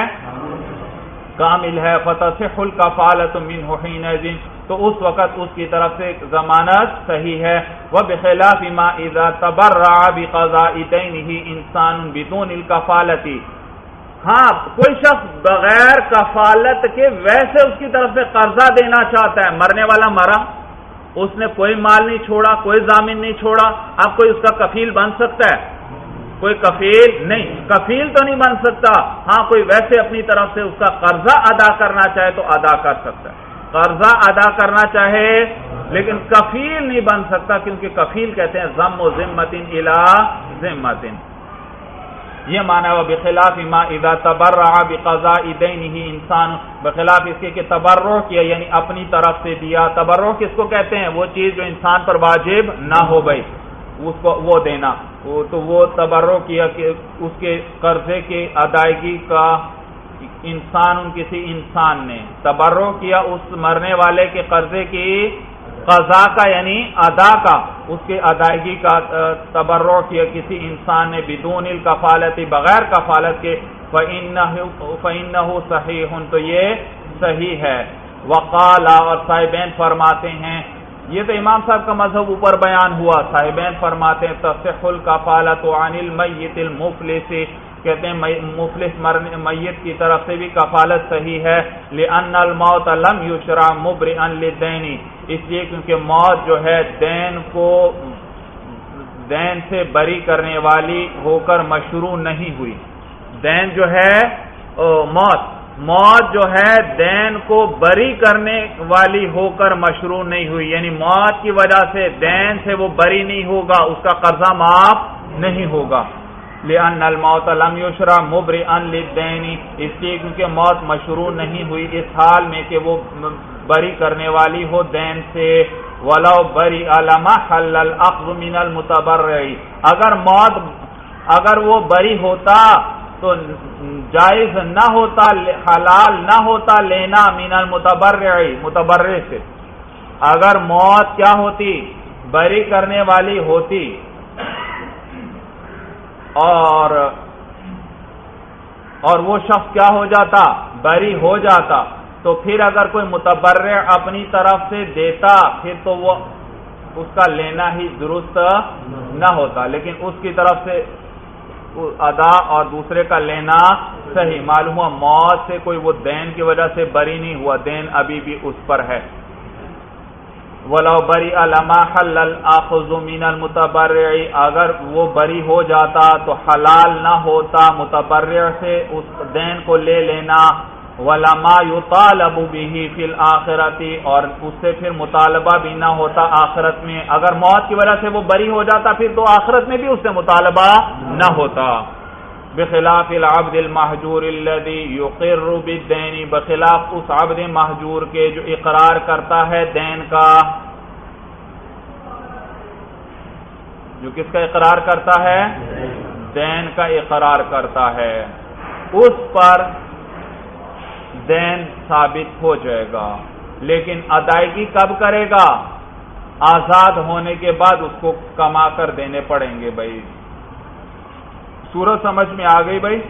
کامل ہے. فتصح الکفالۃ منه حينئذ، تو اس وقت اس کی طرف سے ضمانت صحیح ہے. وبخلاف ما اذا تبرع بقضاء دینه انسان بدون الکفالۃ، ہاں کوئی شخص بغیر کفالت کے ویسے اس کی طرف سے قرضہ دینا چاہتا ہے، مرنے والا مرا، اس نے کوئی مال نہیں چھوڑا، کوئی ضامن نہیں چھوڑا، اب کوئی اس کا کفیل بن سکتا ہے؟ کوئی کفیل نہیں، کفیل تو نہیں بن سکتا. ہاں کوئی ویسے اپنی طرف سے اس کا قرضہ ادا کرنا چاہے تو ادا کر سکتا ہے، قرضہ ادا کرنا چاہے لیکن کفیل نہیں بن سکتا، کیونکہ کفیل کہتے ہیں ضم ذمۃ الی ذمۃ. یہ معنی ہے بخلاف ما اذا تبرع بقضاء دینه انسان، بخلاف اس کے کہ تبرع کیا یعنی اپنی طرف سے دیا. تبرع کس کو کہتے ہیں؟ وہ چیز جو انسان پر واجب نہ ہو بھائی اس کو وہ دینا، تو وہ تبرع کیا کہ اس کے قرضے کی ادائیگی کا کسی انسان نے تبرع کیا اس مرنے والے کے قرضے کی قضا کا یعنی ادا کا، اس کے ادائیگی کا تبرع کیا کسی انسان نے بدون الکفالت، بغیر کفالت کے. فإنه صحیح، تو یہ صحیح ہے. وقال، اور صاحبین فرماتے ہیں، یہ تو امام صاحب کا مذہب اوپر بیان ہوا، صاحبین فرماتے ہیں تصح الکفالۃ عن المیت المفلس، کہتے ہیں مفلس میت کی طرف سے بھی کفالت صحیح ہے. لأن الموت لم یشرع مبرئا للدین، اس لیے کیونکہ موت جو ہے دین سے بری کرنے والی ہو کر مشروع نہیں ہوئی. دین جو ہے موت جو ہے دین کو بری کرنے والی ہو کر مشروع نہیں ہوئی، یعنی موت کی وجہ سے دین سے وہ بری نہیں ہوگا، اس کا قرضہ معاف نہیں ہوگا. لأن الموت لم یشرع مبرئا للدین، اس لیے کیونکہ موت مشروع نہیں ہوئی اس حال میں کہ وہ بری کرنے والی ہو دین سے. ولو برئ لما حل الاخذ من المتبرع، اگر وہ بری ہوتا تو جائز نہ ہوتا، حلال نہ ہوتا لینا من متبرع سے. اگر موت کیا ہوتی؟ بری کرنے والی ہوتی اور وہ شخص کیا ہو جاتا؟ بری ہو جاتا، تو پھر اگر کوئی متبرع اپنی طرف سے دیتا پھر تو وہ اس کا لینا ہی درست نہ ہوتا. لیکن اس کی طرف سے ادا اور دوسرے کا لینا صحیح. معلوم ہوا موت سے کوئی وہ دین کی وجہ سے بری نہیں ہوا, دین ابھی بھی اس پر ہے. وَلَوْ بَرِئَ لَمَا حَلَّ الْآخُذُ مِنَ الْمُتَبَرِّعِ, اگر وہ بری ہو جاتا تو حلال نہ ہوتا متبرع سے اس دین کو لے لینا. وَلَمَا يُطَالَبُ بِهِ فِي الْآخِرَةِ, اور اس سے پھر مطالبہ بھی نہ ہوتا آخرت میں. اگر موت کی وجہ سے وہ بری ہو جاتا پھر تو آخرت میں بھی اس سے مطالبہ نہ ہوتا. بخلاف العبد المحجور الذي يقر بالدين, بخلاف اس عبد محجور کے جو اقرار کرتا ہے دین کا. جو کس کا اقرار کرتا ہے؟ دین کا اقرار کرتا ہے. اس پر دین ثابت ہو جائے گا, لیکن ادائیگی کب کرے گا؟ آزاد ہونے کے بعد اس کو کما کر دینے پڑیں گے. بھائی صورت سمجھ میں آ گئی بھائی؟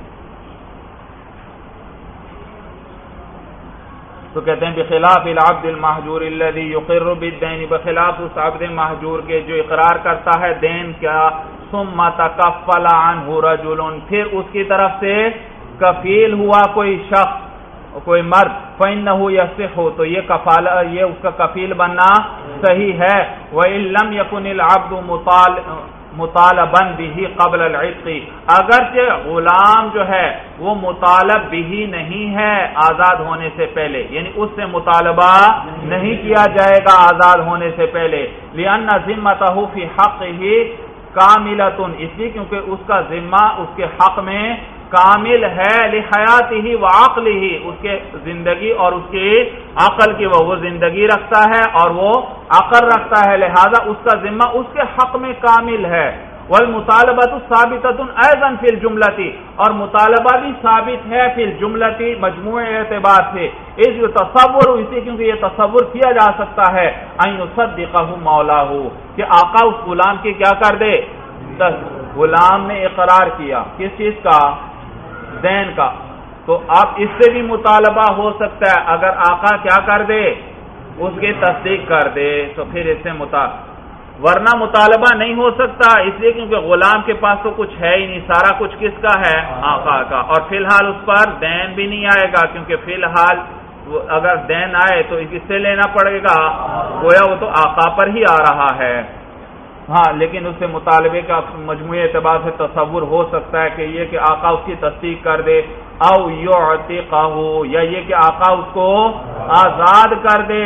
تو کہتے ہیں بخلاف العبد المحجور الذي يقر بالدين, بخلاف اس عبد محجور کے جو اقرار کرتا ہے دین کا. ثم تکفل عنه رجل, پھر اس کی طرف سے کفیل ہوا کوئی شخص, کوئی مرد. فإنه يصح, تو یہ اس کا کفیل بننا صحیح ہے. وإن لم يكن العبد مطالباً به قبل العتق, اگرچہ غلام جو ہے وہ مطالب بھی نہیں ہے آزاد ہونے سے پہلے, یعنی اس سے مطالبہ نہیں کیا جائے گا آزاد ہونے سے پہلے. لأن ذمته في حقه کاملۃ, اس لیے کیونکہ اس کا ذمہ اس کے حق میں کامل ہے. لحیاتہ وعقلہ, اس کے زندگی اور اس کی عقل کی, وہ زندگی رکھتا ہے اور وہ عقل رکھتا ہے, لہذا اس کا ذمہ اس کے حق میں کامل ہے. والمطالبۃ ثابتۃ ایضا فی الجملۃ, اور مطالبہ بھی ثابت ہے فی الجملۃ مجموع اعتبار سے. اس تصور, اسی کیونکہ یہ تصور کیا جا سکتا ہے ان یصدقہ مولاہ, کہ آقا اس غلام کی کیا کر دے. غلام نے اقرار کیا کس چیز کا؟ دین کا. تو اب اس سے بھی مطالبہ ہو سکتا ہے, اگر آقا کیا کر دے, اس کی تصدیق کر دے, تو پھر اس سے ورنہ مطالبہ نہیں ہو سکتا, اس لیے کیونکہ غلام کے پاس تو کچھ ہے ہی نہیں, سارا کچھ کس کا ہے؟ آقا کا. اور فی الحال اس پر دین بھی نہیں آئے گا, کیونکہ فی الحال اگر دین آئے تو کس سے لینا پڑے گا؟ گویا وہ تو آقا پر ہی آ رہا ہے. ہاں, لیکن اس سے مطالبے کا مجموعی اعتبار سے تصور ہو سکتا ہے کہ یہ کہ آقا اس کی تصدیق کر دے, او یعتقہ, یا یہ کہ آقا اس کو آزاد کر دے.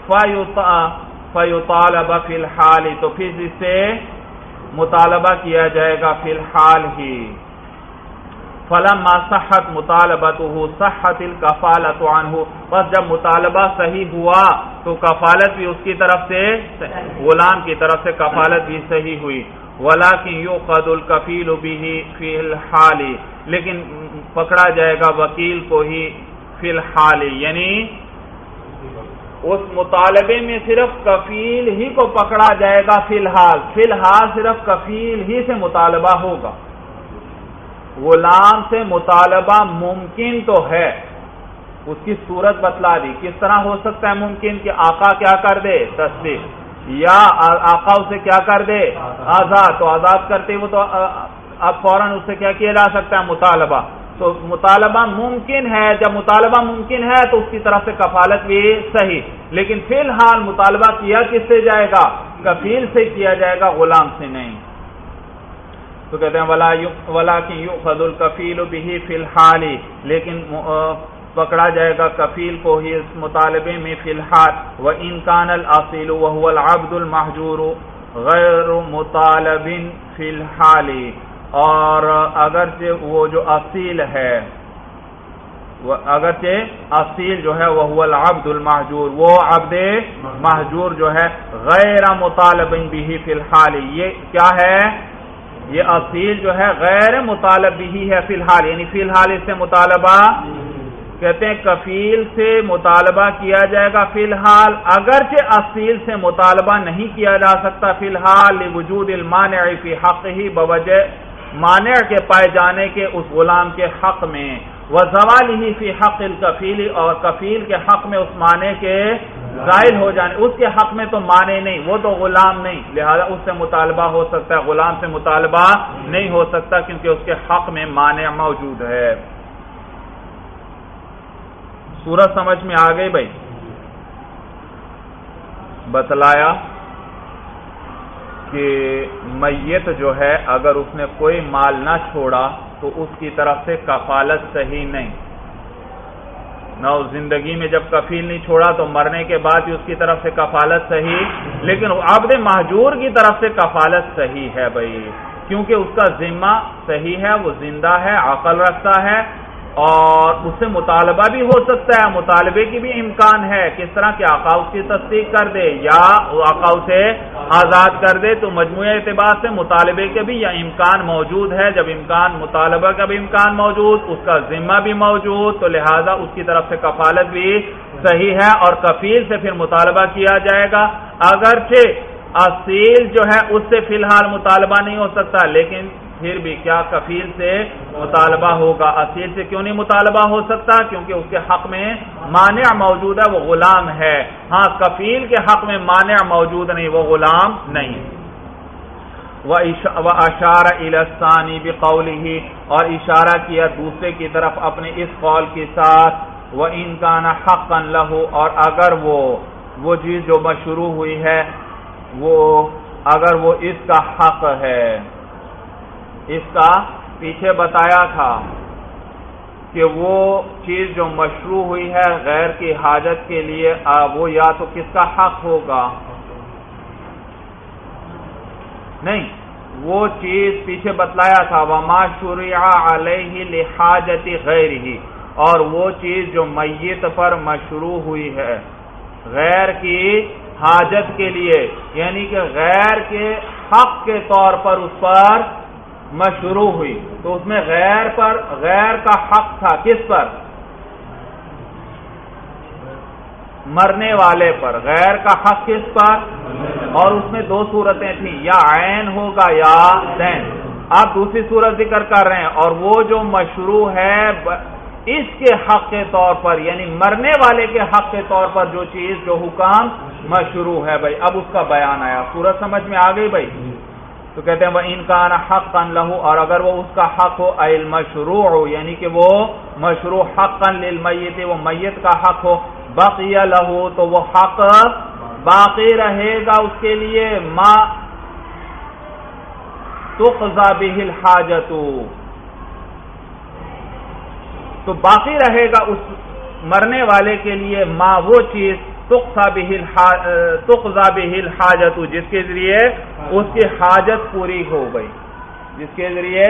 فیطالب فی الحال, تو پھر اس سے مطالبہ کیا جائے گا فی الحال ہی. فلما صحت مطالبته صحت الکفالۃ عنہ, بس جب مطالبہ صحیح ہوا تو کفالت بھی اس کی طرف سے, غلام کی طرف سے کفالت بھی صحیح ہوئی. ولکن یؤخذ الکفیل به فی الحال, لیکن پکڑا جائے گا وکیل کو ہی فی الحال, یعنی اس مطالبے میں صرف کفیل ہی کو پکڑا جائے گا فی الحال. فی الحال صرف کفیل ہی سے مطالبہ ہوگا. غلام سے مطالبہ ممکن تو ہے, اس کی صورت بتلا دی. کس طرح ہو سکتا ہے ممکن؟ کہ آقا کیا کر دے؟ تصدیق, یا آقا اسے کیا کر دے؟ آزاد. تو آزاد کرتے وہ تو اب فوراً اس سے کیا کیا جا سکتا ہے؟ مطالبہ. تو مطالبہ ممکن ہے, جب مطالبہ ممکن ہے تو اس کی طرف سے کفالت بھی صحیح. لیکن فی الحال مطالبہ کیا کس سے جائے گا؟ کفیل سے کیا جائے گا, غلام سے نہیں. تو کہتے ہیں وَلَٰكِن يُؤْخَذُ الْكَفِيلُ بِهِ فِي الْحَالِ, لیکن پکڑا جائے گا کفیل کو ہی اس مطالبے میں فی الحال. وَإِنْ كَانَ الْأَصِيلُ وَهُوَ الْعَبْدُ الْمَحْجُورُ غَيْرُ مُطَالَبٍ فِي الْحَالِ, اور اگرچہ وہ جو اصیل ہے, اگرچہ اصیل جو ہے وَهُوَ الْعَبْدُ الْمَحْجُورُ, وہ عبد محجور جو ہے, غیر مطالب به فی الحال, یہ کیا ہے؟ یہ اصیل جو ہے غیر مطالب بھی ہے فی الحال, یعنی فی الحال اس سے مطالبہ. کہتے ہیں کفیل سے مطالبہ کیا جائے گا فی الحال, اگرچہ اصیل سے مطالبہ نہیں کیا جا سکتا فی الحال. لوجود المانع فی حقہ, بوجہ مانع کے پائے جانے کے اس غلام کے حق میں. وزوالہ فی حق الکفیل, اور کفیل کے حق میں اس مانع کے زائل ہو جانے، اس کے حق میں تو مانے نہیں، وہ تو غلام نہیں، لہذا اس سے مطالبہ ہو سکتا ہے، غلام سے مطالبہ نہیں ہو سکتا کیونکہ اس کے حق میں مانع موجود ہے۔ سورت سمجھ میں آ گئی بھائی؟ بتلایا کہ میت جو ہے اگر اس نے کوئی مال نہ چھوڑا تو اس کی طرف سے کفالت صحیح نہیں، نہ زندگی میں جب کفیل نہیں چھوڑا تو مرنے کے بعد ہی اس کی طرف سے کفالت صحیح، لیکن عبد مہجور کی طرف سے کفالت صحیح ہے بھائی، کیونکہ اس کا ذمہ صحیح ہے، وہ زندہ ہے، عقل رکھتا ہے، اور اس سے مطالبہ بھی ہو سکتا ہے، مطالبے کی بھی امکان ہے، کس طرح کہ آقا اس کی تصدیق کر دے یا آقا اسے آزاد کر دے، تو مجموعی اعتبار سے مطالبے کے بھی یہ امکان موجود ہے۔ جب امکان مطالبہ کا بھی امکان موجود، اس کا ذمہ بھی موجود، تو لہذا اس کی طرف سے کفالت بھی صحیح ہے، اور کفیل سے پھر مطالبہ کیا جائے گا، اگرچہ اصیل جو ہے اس سے فی الحال مطالبہ نہیں ہو سکتا، لیکن پھر بھی کیا کفیل سے مطالبہ ہوگا۔ اصیل سے کیوں نہیں مطالبہ ہو سکتا؟ کیونکہ اس کے حق میں مانع موجود ہے، وہ غلام ہے۔ ہاں، کفیل کے حق میں مانع موجود نہیں، وہ غلام نہیں۔ وَأَشَارَ إِلَى الثَّانِي بِقَوْلِهِ، اور اشارہ کیا دوسرے کی طرف اپنے اس قول کے ساتھ، وَإِن كَانَ حَقًّا لَهُ، اور اگر وہ چیز جو مشروع ہوئی ہے وہ اگر وہ اس کا حق ہے، اس کا پیچھے بتایا تھا کہ وہ چیز جو مشروع ہوئی ہے غیر کی حاجت کے لیے، وہ یا تو کس کا حق ہوگا؟ نہیں، وہ چیز پیچھے بتلایا تھا وَمَا شُرِعَ عَلَيْهِ لِحَاجَةِ غَيْرِهِ، اور وہ چیز جو میت پر مشروع ہوئی ہے غیر کی حاجت کے لیے، یعنی کہ غیر کے حق کے طور پر اس پر مشروع ہوئی، تو اس میں غیر کا حق تھا، کس پر؟ مرنے والے پر۔ غیر کا حق کس پر؟ اور اس میں دو صورتیں تھیں، یا عین ہوگا یا دین۔ آپ دوسری صورت ذکر کر رہے ہیں، اور وہ جو مشروع ہے اس کے حق کے طور پر، یعنی مرنے والے کے حق کے طور پر جو چیز جو حکم مشروع ہے بھائی، اب اس کا بیان آیا۔ صورت سمجھ میں آ گئی بھائی؟ تو کہتے ہیں وَإِن كَانَ حَقًّا لَهُ، اور اگر وہ اس کا حق ہو، أي المشروع، یعنی کہ وہ مشروع حقًا للمیت، وہ میت کا حق ہو، بقي له، تو وہ حق باقی رہے گا اس کے لیے، ما تقضى به الحاجة، تو باقی رہے گا اس مرنے والے کے لیے ما وہ چیز تقضى به الحاجة، جس کے ذریعے اس کی حاجت پوری ہو گئی، جس کے ذریعے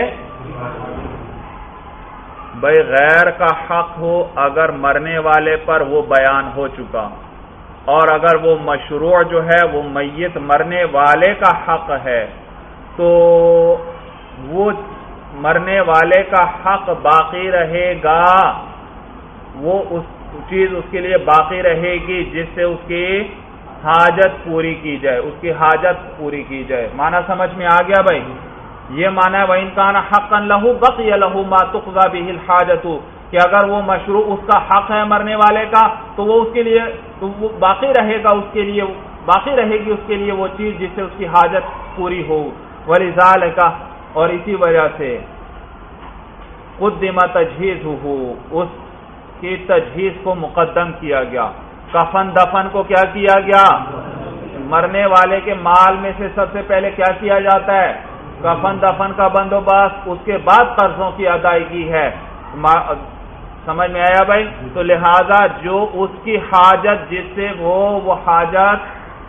بھائی غیر کا حق ہو اگر مرنے والے پر، وہ بیان ہو چکا، اور اگر وہ مشروع جو ہے وہ میت مرنے والے کا حق ہے، تو وہ مرنے والے کا حق باقی رہے گا، وہ اس چیز اس کے لیے باقی رہے گی جس سے اس کی حاجت پوری کی جائے، اس کی حاجت پوری کی جائے۔ معنی سمجھ میں آ گیا بھائی؟ یہ معنی ہے وَإِن كَانَ حَقًّا لَهُ بَقِيَ لَهُ مَا تُقْضَى بِهِ الْحَاجَةُ، کہ اگر وہ مشروع اس کا حق ہے مرنے والے کا، تو وہ اس کے لیے تو وہ باقی رہے گا، اس کے لیے باقی رہے گی اس کے لیے وہ چیز جس سے اس کی حاجت پوری ہو۔ وَلِذَالِكَ، اور اسی وجہ سے قُدِّمَ تَجْهِيزُهُ، اس کی تجہیز کو مقدم کیا گیا۔ کفن دفن کو کیا کیا گیا؟ مرنے والے کے مال میں سے سب سے پہلے کیا کیا جاتا ہے؟ کفن دفن کا بندوبست، اس کے بعد قرضوں کی ادائیگی ہے۔ سمجھ میں آیا بھائی؟ تو لہذا جو اس کی حاجت، جس سے وہ حاجت،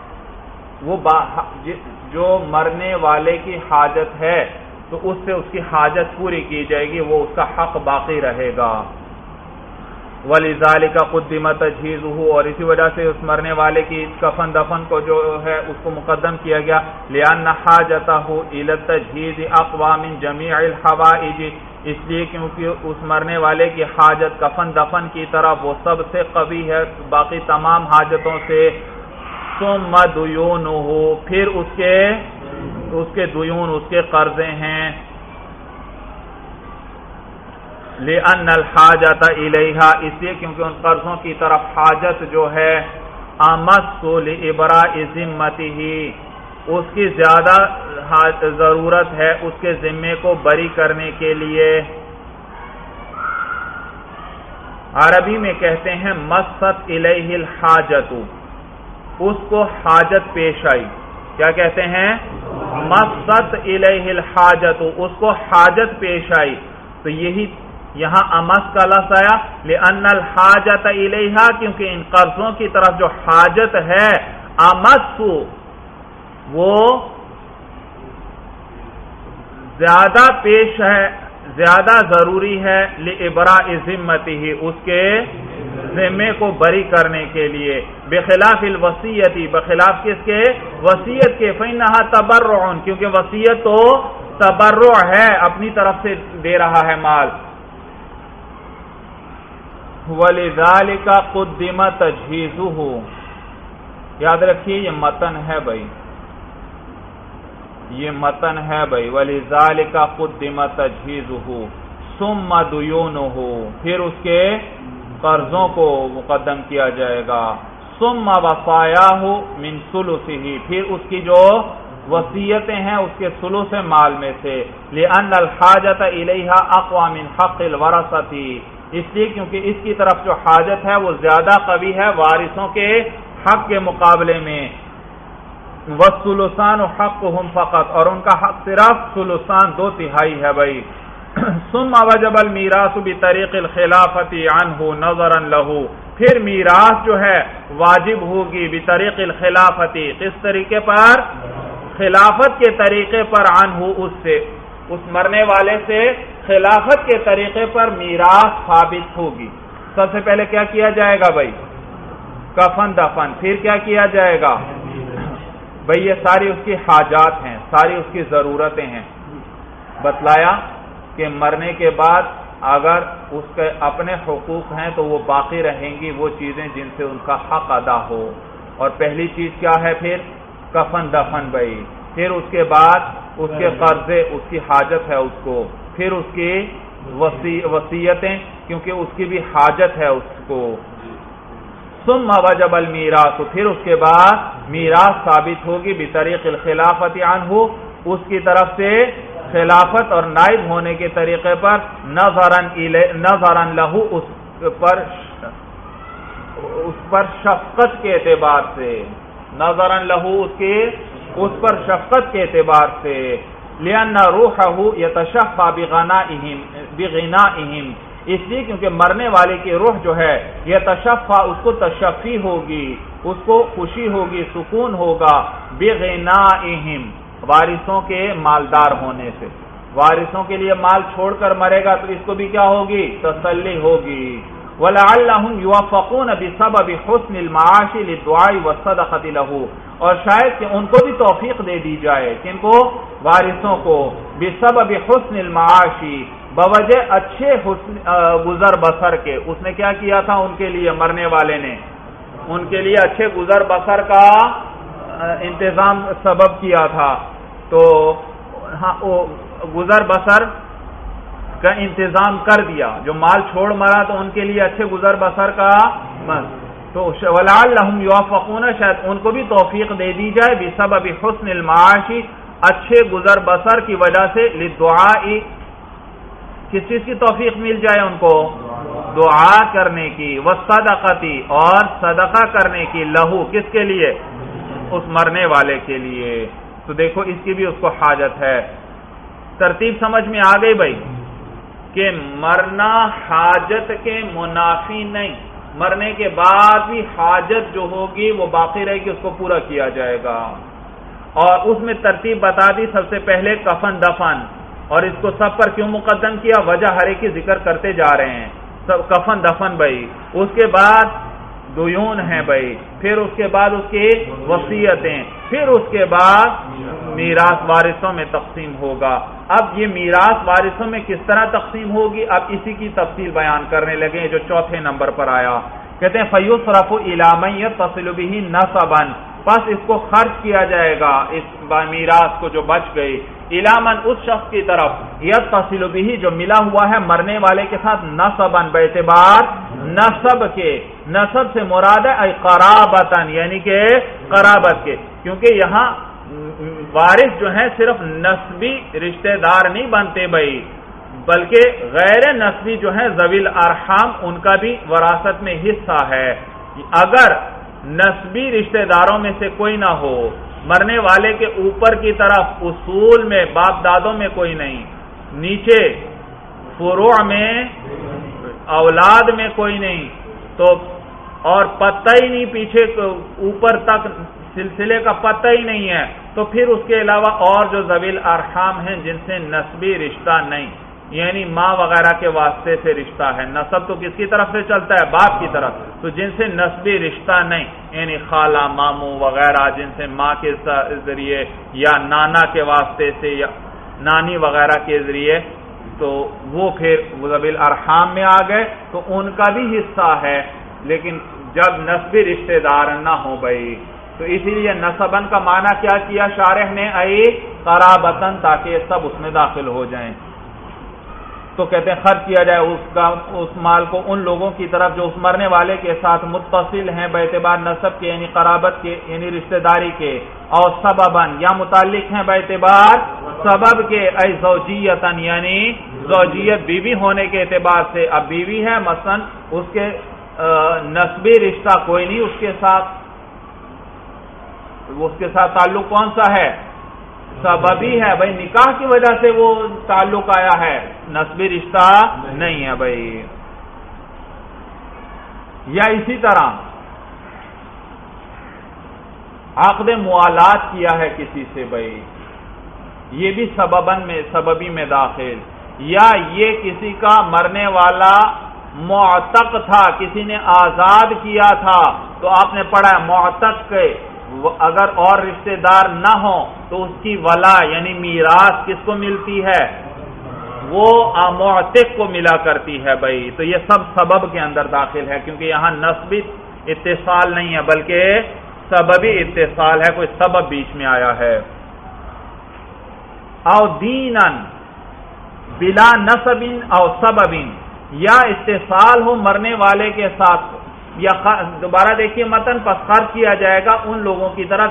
جو مرنے والے کی حاجت ہے، تو اس سے اس کی حاجت پوری کی جائے گی، وہ اس کا حق باقی رہے گا۔ وَلِذَالِكَ قُدِّمَ تَجْهِيزُهُ، اور اسی وجہ سے اس مرنے والے کی کفن دفن کو جو ہے اس کو مقدم کیا گیا، لِأَنَّ حَاجَتَهُ إِلَى التَّجْهِيزِ أَقْوَى مِنْ جَمِيعِ الْحَوَائِجِ، اس لیے کیونکہ اس مرنے والے کی حاجت کفن دفن کی طرف وہ سب سے قوی ہے باقی تمام حاجتوں سے۔ ثُمَّ دُيُونُهُ، پھر اس کے دیون، اس کے قرضے ہیں۔ لِأَنَّ الْحَاجَةَ إِلَيْهَا، اس لیے کیونکہ ان قرضوں کی طرف حاجت جو ہے، امس لابراء ذمتہ، اس کی زیادہ ضرورت ہے اس کے ذمے کو بری کرنے کے لیے۔ عربی میں کہتے ہیں مست الیہ الحاجت، اس کو حاجت پیش آئی۔ کیا کہتے ہیں؟ مست الیہ الحاجت، اس کو حاجت پیش آئی۔ تو یہی یہاں امس کا لفظ آیا لأن الحاجت الیہا، کیونکہ ان قرضوں کی طرف جو حاجت ہے امس، وہ زیادہ پیش ہے، زیادہ ضروری ہے لابراء ذمتہ، اس کے ذمے کو بری کرنے کے لیے، بخلاف الوصیت، بخلاف کس کے؟ وصیت کے، فإنہا تبرع، کیونکہ وصیت تو تبرع ہے، اپنی طرف سے دے رہا ہے مال۔ وَلِذَلِكَ قُدِّمَ تَجْهِيزُهُ، یاد رکھیے یہ متن ہے بھائی، یہ متن ہے بھائی۔ وَلِذَلِكَ قُدِّمَ تَجْهِيزُهُ ثُمَّ دُيُونُهُ، پھر اس کے قرضوں کو مقدم کیا جائے گا۔ ثُمَّ وَصَایَاهُ مِنْ ثُلُثِهِ، پھر اس کی جو وصیتیں ہیں اس کے ثلث مال میں سے، لِأَنَّ الْحَاجَةَ إِلَيْهَا أَقْوَى مِنْ حَقِّ الْوَرَثَةِ، اس لیے کیونکہ اس کی طرف جو حاجت ہے وہ زیادہ قوی ہے وارثوں کے حق کے مقابلے میں۔ وَالثُّلُثَانُ حَقُّهُمْ فَقط، اور ان کا حق صرف ثلثان 2/3 ہے بھائی۔ ثُمَّ وَجَبَ الْمِيرَاثُ بِطَرِيقِ الْخِلَافَةِ عَنْهُ نَظَرًا لَهُ، پھر میراث جو ہے واجب ہوگی بطریق الخلافت، کس طریقے پر؟ خلافت کے طریقے پر، عنہ، اس سے، اس مرنے والے سے خلافت کے طریقے پر میراث ثابت ہوگی۔ سب سے پہلے کیا کیا جائے گا بھائی؟ کفن دفن، پھر کیا کیا جائے گا بھائی؟ یہ ساری اس کی حاجات ہیں، ساری اس کی ضرورتیں ہیں۔ بتلایا کہ مرنے کے بعد اگر اس کے اپنے حقوق ہیں تو وہ باقی رہیں گی، وہ چیزیں جن سے ان کا حق ادا ہو۔ اور پہلی چیز کیا ہے پھر؟ کفن دفن بھائی۔ پھر اس کے بعد اس کے قرضے، اس کی حاجت ہے اس کو، پھر اس کی وصیتیں، کیونکہ اس کی بھی حاجت ہے اس کو۔ ثم وجب المیراث، پھر اس کے بعد میراث ثابت ہوگی بطریق الخلافت عنہ، اس کی طرف سے خلافت اور نائب ہونے کے طریقے پر، نظراً لہ، اس پر شفقت کے اعتبار سے، نظراً لہ، اس پر شفقت کے اعتبار سے، لأن روحہ یتشفع بغنائہم، اس لیے کیونکہ مرنے والے کی روح جو ہے یتشفع، اس کو تشفی ہوگی، اس کو خوشی ہوگی، سکون ہوگا، بغنائہم، وارثوں کے مالدار ہونے سے۔ وارثوں کے لیے مال چھوڑ کر مرے گا تو اس کو بھی کیا ہوگی؟ تسلی ہوگی۔ وَلَعَلَّهُمْ يُوَفَّقُونَ بِسَبَبِ حُسْنِ الْمَعَاشِ لِلدُّعَاءِ وَالصَّدَقَةِ لَهُ، اور شاید کہ ان کو بھی توفیق دے دی جائے، کن کو؟ وارثوں کو، بِسَبَبِ حُسْنِ الْمَعَاشِ، بوجہ اچھے گزر بسر کے۔ اس نے کیا کیا تھا ان کے لیے؟ مرنے والے نے ان کے لیے اچھے گزر بسر کا انتظام سبب کیا تھا، تو ہاں گزر بسر کا انتظام کر دیا۔ جو مال چھوڑ مرا تو ان کے لیے اچھے گزر بسر کا، تو وَلَعَلَّهُمْ يُوَفَّقُونَ، شاید ان کو بھی توفیق دے دی جائے، بسبب حسن المعاش، اچھے گزر بسر کی وجہ سے، للدعاء، کس چیز کی توفیق مل جائے ان کو؟ دعا کرنے کی، والصدقۃ، اور صدقہ کرنے کی، لہو، کس کے لیے؟ اس مرنے والے کے لیے۔ تو دیکھو اس کی بھی اس کو حاجت ہے۔ ترتیب سمجھ میں آ گئی بھائی کہ مرنا حاجت کے منافی نہیں، مرنے کے بعد بھی حاجت جو ہوگی وہ باقی رہے گی، اس کو پورا کیا جائے گا۔ اور اس میں ترتیب بتا دی، سب سے پہلے کفن دفن، اور اس کو سب پر کیوں مقدم کیا؟ وجہ ہر ایک کی ذکر کرتے جا رہے ہیں۔ سب کفن دفن بھائی، اس کے بعد دیون ہیں بھائی، پھر اس کے بعد اس کی وصیتیں، پھر اس کے بعد میراث وارثوں میں تقسیم ہوگا۔ اب یہ میراث وارثوں میں کس طرح تقسیم ہوگی، اب اسی کی تفصیل بیان کرنے لگے، جو چوتھے نمبر پر آیا۔ کہتے ہیں فَيُصْرَفُ إِلَى مَن يَتَّصِلُ بِهِ نَسَبًا، پس اس کو خرچ کیا جائے گا، اس میراث کو جو بچ گئی، إِلَى مَن، اس شخص کی طرف، يَتَّصِلُ بِهِ، جو ملا ہوا ہے مرنے والے کے ساتھ، نَسَبًا، باعتبار نسب کے، نسب سے مراد ہے قرابتن یعنی کہ قرابت کے، کیونکہ یہاں وارث جو ہیں صرف نسبی رشتہ دار نہیں بنتے بھائی، بلکہ غیر نسبی جو ہیں ذوی الارحام ان کا بھی وراثت میں حصہ ہے۔ اگر نسبی رشتہ داروں میں سے کوئی نہ ہو، مرنے والے کے اوپر کی طرف اصول میں باپ دادوں میں کوئی نہیں، نیچے فروع میں اولاد میں کوئی نہیں، تو اور پتہ ہی نہیں پیچھے اوپر تک سلسلے کا پتہ ہی نہیں ہے، تو پھر اس کے علاوہ اور جو ذوی الارحام ہیں جن سے نسبی رشتہ نہیں، یعنی ماں وغیرہ کے واسطے سے رشتہ ہے، نسب تو کس کی طرف سے چلتا ہے؟ باپ کی طرف، تو جن سے نسبی رشتہ نہیں، یعنی خالہ ماموں وغیرہ جن سے ماں کے ذریعے یا نانا کے واسطے سے یا نانی وغیرہ کے ذریعے، تو وہ پھر ذوی الارحام میں آ گئے، تو ان کا بھی حصہ ہے، لیکن جب نسبی رشتہ دار نہ ہو بھائی، تو اسی لیے نسبن کا معنی کیا کیا شارح نے؟ ای قرابتن، تاکہ سب اس میں داخل ہو جائیں۔ تو کہتے ہیں خرچ کیا جائے اس مال کو ان لوگوں کی طرف جو اس مرنے والے کے ساتھ متصل ہیں باعتبار نسب کے، یعنی قرابت کے، یعنی رشتہ داری کے، اور سببن یا متعلق ہیں باعتبار سبب کے، ای زوجیتن یعنی زوجیت بیوی ہونے کے اعتبار سے، اب بیوی ہے مثلا اس کے نسبی رشتہ کوئی نہیں اس کے ساتھ تعلق کون سا ہے؟ سببی ہے بھائی، نکاح کی وجہ سے وہ تعلق آیا ہے، نسبی رشتہ نہیں ہے بھائی۔ یا اسی طرح عقد موالات کیا ہے کسی سے بھائی، یہ بھی سببی میں داخل، یا یہ کسی کا مرنے والا معتق تھا، کسی نے آزاد کیا تھا، تو آپ نے پڑھا معتق کے اگر اور رشتہ دار نہ ہوں تو اس کی ولا یعنی میراث کس کو ملتی ہے؟ وہ معتق کو ملا کرتی ہے بھائی، تو یہ سب سبب کے اندر داخل ہے، کیونکہ یہاں نسبی اتصال نہیں ہے بلکہ سببی اتصال ہے، کوئی سبب بیچ میں آیا ہے۔ او دینن بلا نسب او سبب، یا اتصال ہو مرنے والے کے ساتھ، یا دوبارہ دیکھیے متن، پس خرچ کیا جائے گا ان لوگوں کی طرف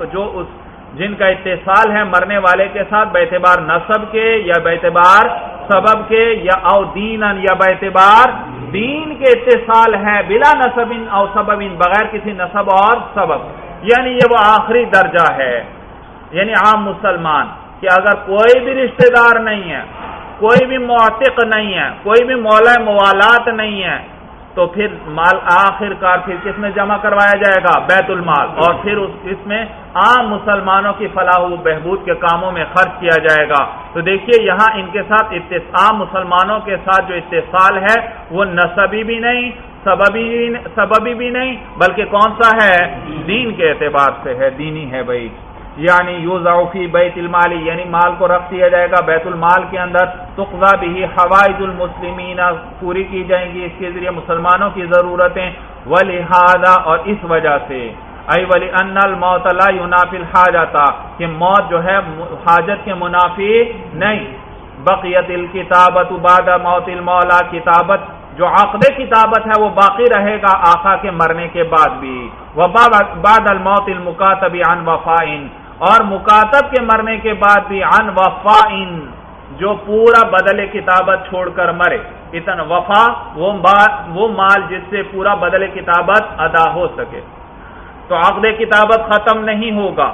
جن کا اتصال ہے مرنے والے کے ساتھ باعتبار نسب کے یا باعتبار سبب کے، یا او دینن یا باعتبار دین کے اتصال ہے، بلا نسب او سبب بغیر کسی نسب اور سبب، یعنی یہ وہ آخری درجہ ہے، یعنی عام مسلمان کہ اگر کوئی بھی رشتہ دار نہیں ہے، کوئی بھی معتق نہیں ہے، کوئی بھی مولا موالات نہیں ہے، تو پھر مال آخر کار پھر کس میں جمع کروایا جائے گا؟ بیت المال، اور پھر اس میں عام مسلمانوں کی فلاح و بہبود کے کاموں میں خرچ کیا جائے گا۔ تو دیکھیے یہاں ان کے ساتھ عام مسلمانوں کے ساتھ جو اتصال ہے وہ نسبی بھی نہیں، سببی بھی نہیں، بلکہ کون سا ہے؟ دین کے اعتبار سے ہے، دینی ہے بھائی۔ یعنی یوضع فی بیت المال، یعنی مال کو رکھ دیا جائے گا بیت المال کے اندر، تقضی بہ حوائج المسلمین، پوری کی جائیں گی اس کے ذریعے مسلمانوں کی ضرورتیں، ولہذا اور اس وجہ سے، ای ولان الموت لا ینافی الحاجۃ، کہ موت جو ہے حاجت کے منافی نہیں، بقیت الکتابۃ بعد موت المولا، کتابت جو عقد کتابت ہے وہ باقی رہے گا آقا کے مرنے کے بعد بھی، وبعد الموت المکاتب عن وفاء، اور مکاتب کے مرنے کے بعد بھی عن وفاء، جو پورا بدل کتابت چھوڑ کر مرے، اتنا وفا وہ مال جس سے پورا بدل کتابت ادا ہو سکے، تو عقد کتابت ختم نہیں ہوگا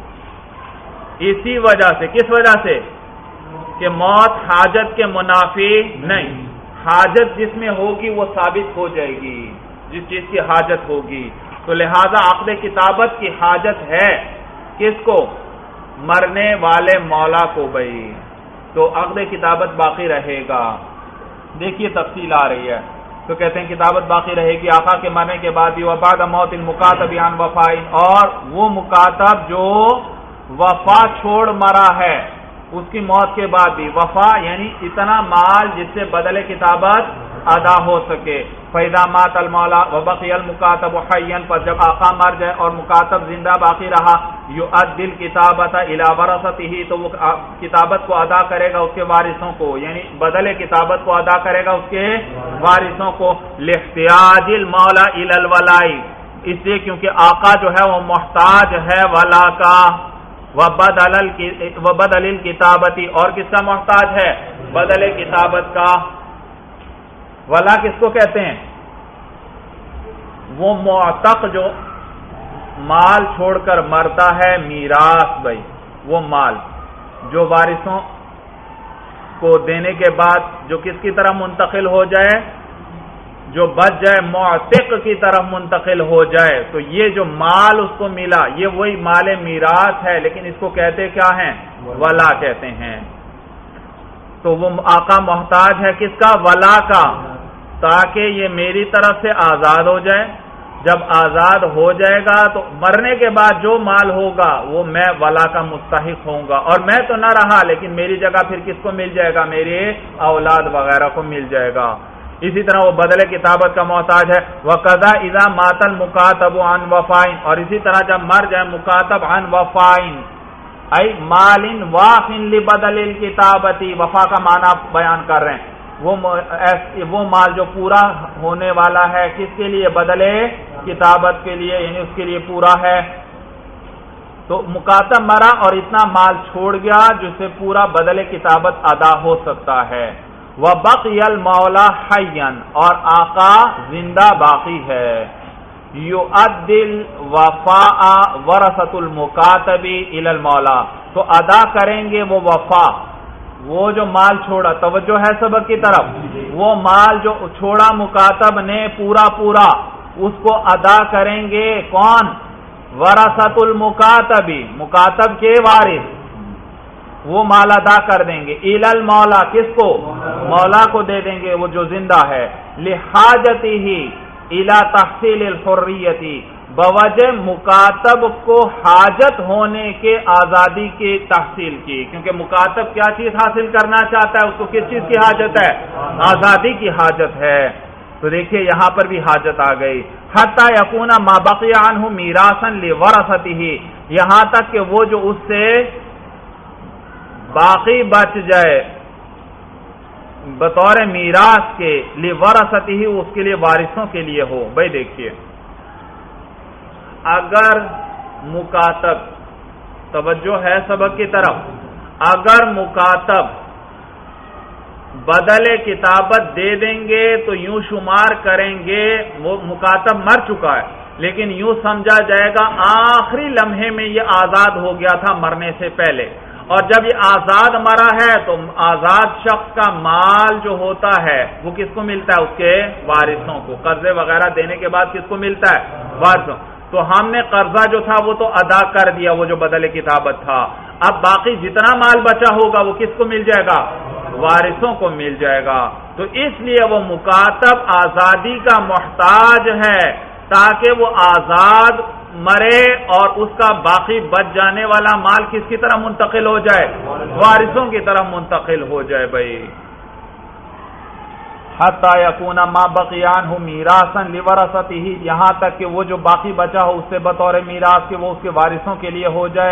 اسی وجہ سے، کس وجہ سے؟ کہ موت حاجت کے منافی نہیں، حاجت جس میں ہوگی وہ ثابت ہو جائے گی، جس چیز کی حاجت ہوگی، تو لہذا عقد کتابت کی حاجت ہے کس کو؟ مرنے والے مولا کو بھائی، تو عقد کتابت باقی رہے گا۔ دیکھیے تفصیل آ رہی ہے، تو کہتے ہیں کتابت باقی رہے گی آقا کے مرنے کے بعد بھی، وبعد موت المکاتب عن وفاء، اور وہ مکاتب جو وفا چھوڑ مرا ہے اس کی موت کے بعد بھی، وفا یعنی اتنا مال جس سے بدل کتابت ادا ہو سکے، فَإِذَا مَاتَ الْمَوْلَى وَبَقِيَ الْمُكَاتَبُ حَيًّا، پر جب آقا مر جائے اور مکاتب زندہ باقی رہا، یؤدی الکتابۃ الی ورثتہ، تو وہ کتابت کو ادا کرے گا اس کے وارثوں کو، یعنی بدل کتابت کو ادا کرے گا اس کے وارثوں کو، لاحتیاج المولا الی الولاء، اس لیے کیونکہ آقا جو ہے وہ محتاج ہے ولا کا، وبدل الکتابتی، اور کس کا محتاج ہے؟ بدل کتابت کا۔ ولا کس کو کہتے ہیں؟ وہ معتق جو مال چھوڑ کر مرتا ہے، میراث بھائی، وہ مال جو وارثوں کو دینے کے بعد جو کس کی طرف منتقل ہو جائے، جو بچ جائے معتق کی طرف منتقل ہو جائے، تو یہ جو مال اس کو ملا یہ وہی مال میراث ہے، لیکن اس کو کہتے کیا ہیں؟ ولا کہتے ہیں۔ تو وہ آقا محتاج ہے کس کا؟ ولا کا، تاکہ یہ میری طرف سے آزاد ہو جائے۔ جب آزاد ہو جائے گا تو مرنے کے بعد جو مال ہوگا وہ میں ولا کا مستحق ہوں گا، اور میں تو نہ رہا لیکن میری جگہ پھر کس کو مل جائے گا؟ میرے اولاد وغیرہ کو مل جائے گا۔ اسی طرح وہ بدل کتابت کا محتاج ہے۔ وَقَضَى إِذَا مَاتَ الْمُكَاتَبُ عَنْ وَفَاءٍ، اور اسی طرح جب مر جائے مکاتب عن وفاء، ای مال واف لبدل الکتابت، وفا کا معنی بیان کر رہے ہیں، وہ مال جو پورا ہونے والا ہے کس کے لیے؟ بدل کتابت کے لیے، یعنی اس کے لیے پورا ہے۔ تو مکاتب مرا اور اتنا مال چھوڑ گیا جس سے پورا بدل کتابت ادا ہو سکتا ہے۔ وَبَقِيَ الْمَوْلَى حَيًّا، اور آقا زندہ باقی ہے۔ يُؤَدِّي الْوَفَاءَ وَرَثَةُ الْمُكَاتَبِ إِلَى الْمَوْلَى، تو ادا کریں گے وہ وفا، وہ جو مال چھوڑا، توجہ ہے سبق کی طرف، وہ مال جو چھوڑا مکاتب نے پورا اس کو ادا کریں گے کون؟ ورثۃ المکاتب، مکاتب کے وارث، وہ مال ادا کر دیں گے۔ الی المولا، کس کو؟ مولا کو دے دیں گے، وہ جو زندہ ہے۔ لحاجتہ الی تحصیل الحریۃ، بوجہ مکاتب کو حاجت ہونے کے آزادی کی تحصیل کی، کیونکہ مکاتب کیا چیز حاصل کرنا چاہتا ہے؟ اس کو کس چیز کی حاجت ہے؟ آزادی کی حاجت ہے۔ تو دیکھیے یہاں پر بھی حاجت آ گئی۔ حتی یکون ما بقی عنہ میراثا لورثتہ، یہاں تک کہ وہ جو اس سے باقی بچ جائے بطور میراث کے، لورثتہ، اس کے لیے وارثوں کے لیے ہو۔ بھائی دیکھیے اگر مکاتب، توجہ ہے سبق کی طرف، اگر مکاتب بدل کتابت دے دیں گے تو یوں شمار کریں گے وہ مکاتب مر چکا ہے، لیکن یوں سمجھا جائے گا آخری لمحے میں یہ آزاد ہو گیا تھا مرنے سے پہلے، اور جب یہ آزاد مرا ہے تو آزاد شخص کا مال جو ہوتا ہے وہ کس کو ملتا ہے؟ اس کے وارثوں کو۔ قرضے وغیرہ دینے کے بعد کس کو ملتا ہے؟ وارثوں۔ تو ہم نے قرضہ جو تھا وہ تو ادا کر دیا، وہ جو بدل کتابت تھا، اب باقی جتنا مال بچا ہوگا وہ کس کو مل جائے گا؟ وارثوں کو مل جائے گا۔ تو اس لیے وہ مکاتب آزادی کا محتاج ہے، تاکہ وہ آزاد مرے اور اس کا باقی بچ جانے والا مال کس کی طرف منتقل ہو جائے؟ وارثوں کی طرف منتقل ہو جائے بھائی۔ حتی یکون ما بقی عنہ میراثا لورثتہ، یہاں تک کہ وہ جو باقی بچا ہو اس سے بطور میراث کے وہ اس کے وارثوں کے لیے ہو جائے۔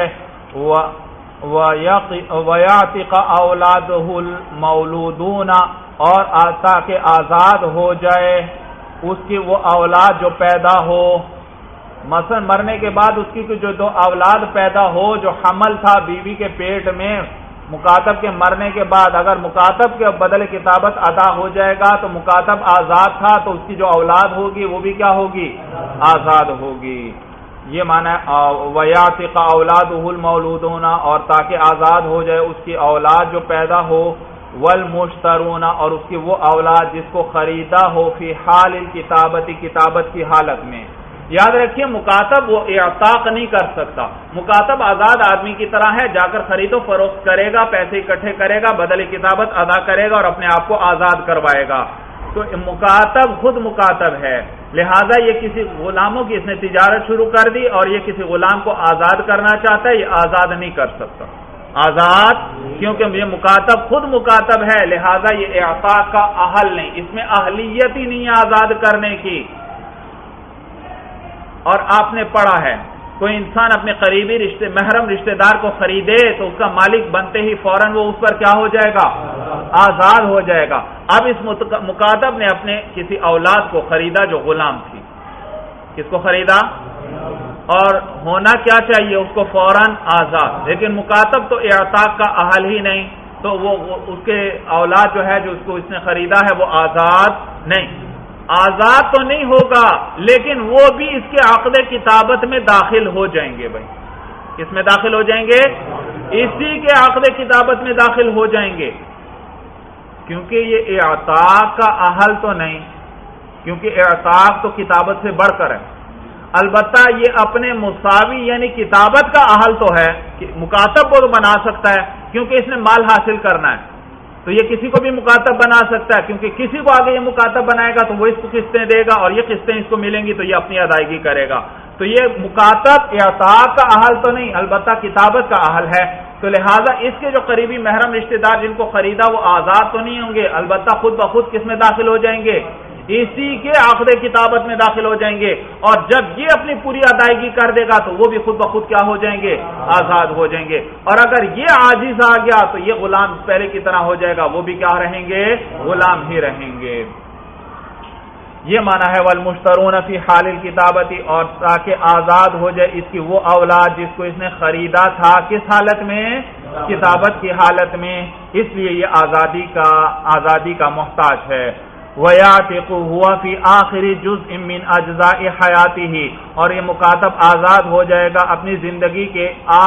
وَيَعْتِقَ أَوْلَادُهُ الْمَوْلُودُونَ، اور تاکہ آزاد ہو جائے اس کی وہ اولاد جو پیدا ہو، مثلا مرنے کے بعد اس کی جو دو اولاد پیدا ہو، جو حمل تھا بیوی کے پیٹ میں مکاتب کے مرنے کے بعد، اگر مکاتب کے بدل کتابت ادا ہو جائے گا تو مکاتب آزاد تھا تو اس کی جو اولاد ہوگی وہ بھی کیا ہوگی؟ آزاد ہوگی۔ یہ معنی ہے وَيَعْتِقَ أَوْلَادُهُ الْمَوْلُودُونَ، اور تاکہ آزاد ہو جائے اس کی اولاد جو پیدا ہو، وَالْمُشْتَرُونَ، اور اس کی وہ اولاد جس کو خریدا ہو، فی حال الکتابت، کتابت کی حالت میں۔ یاد رکھیے مکاتب وہ اعتاق نہیں کر سکتا، مکاتب آزاد آدمی کی طرح ہے، جا کر خرید و فروخت کرے گا، پیسے اکٹھے کرے گا، بدل کتابت ادا کرے گا اور اپنے آپ کو آزاد کروائے گا۔ تو مکاتب خود مکاتب ہے، لہذا یہ کسی غلاموں کی اس نے تجارت شروع کر دی اور یہ کسی غلام کو آزاد کرنا چاہتا ہے، یہ آزاد نہیں کر سکتا، آزاد، کیونکہ یہ مکاتب خود مکاتب ہے، لہذا یہ اعتاق کا اہل نہیں، اس میں اہلیت ہی نہیں ہے آزاد کرنے کی۔ اور آپ نے پڑھا ہے کوئی انسان اپنے قریبی محرم رشتہ دار کو خریدے تو اس کا مالک بنتے ہی فوراً وہ اس پر کیا ہو جائے گا؟ آزاد ہو جائے گا۔ اب اس مکاتب نے اپنے کسی اولاد کو خریدا جو غلام تھی، کس کو خریدا؟ اور ہونا کیا چاہیے اس کو؟ فوراً آزاد، لیکن مکاتب تو اعتاق کا اہل ہی نہیں، تو وہ اس کے اولاد جو ہے جو اس کو اس نے خریدا ہے وہ آزاد نہیں، آزاد تو نہیں ہوگا، لیکن وہ بھی اس کے عقد کتابت میں داخل ہو جائیں گے۔ بھائی کس میں داخل ہو جائیں گے؟ اسی کے عقد کتابت میں داخل ہو جائیں گے، کیونکہ یہ اعتاق کا اہل تو نہیں، کیونکہ اعتاق تو کتابت سے بڑھ کر ہے۔ البتہ یہ اپنے مساوی یعنی کتابت کا اہل تو ہے، مکاتب کو تو بنا سکتا ہے کیونکہ اس نے مال حاصل کرنا ہے، تو یہ کسی کو بھی مکاتب بنا سکتا ہے، کیونکہ کسی کو آگے یہ مکاتب بنائے گا تو وہ اس کو قسطیں دے گا اور یہ قسطیں اس کو ملیں گی تو یہ اپنی ادائیگی کرے گا۔ تو یہ مکاتب اعتاق کا اہل تو نہیں، البتہ کتابت کا اہل ہے، تو لہٰذا اس کے جو قریبی محرم رشتہ دار جن کو خریدا وہ آزاد تو نہیں ہوں گے، البتہ خود بخود کس میں داخل ہو جائیں گے؟ اسی کے عقد کتابت میں داخل ہو جائیں گے، اور جب یہ اپنی پوری ادائیگی کر دے گا تو وہ بھی خود بخود کیا ہو جائیں گے؟ آزاد ہو جائیں گے۔ اور اگر یہ عاجز آ گیا تو یہ غلام پہلے کی طرح ہو جائے گا، وہ بھی کیا رہیں گے؟ غلام ہی رہیں گے۔ یہ معنی ہے والمشترون فی حال الکتابتی، اور تاکہ آزاد ہو جائے اس کی وہ اولاد جس کو اس نے خریدا تھا، کس حالت میں؟ کتابت کی حالت میں، اس لیے یہ آزادی کا محتاج ہے۔ وَيَعْتِقُ هُوَ فِي آخِرِ جُزْءٍ مِّنْ أَجْزَاءِ حَيَاتِهِ، اور یہ مکاتب آزاد ہو جائے گا اپنی زندگی کے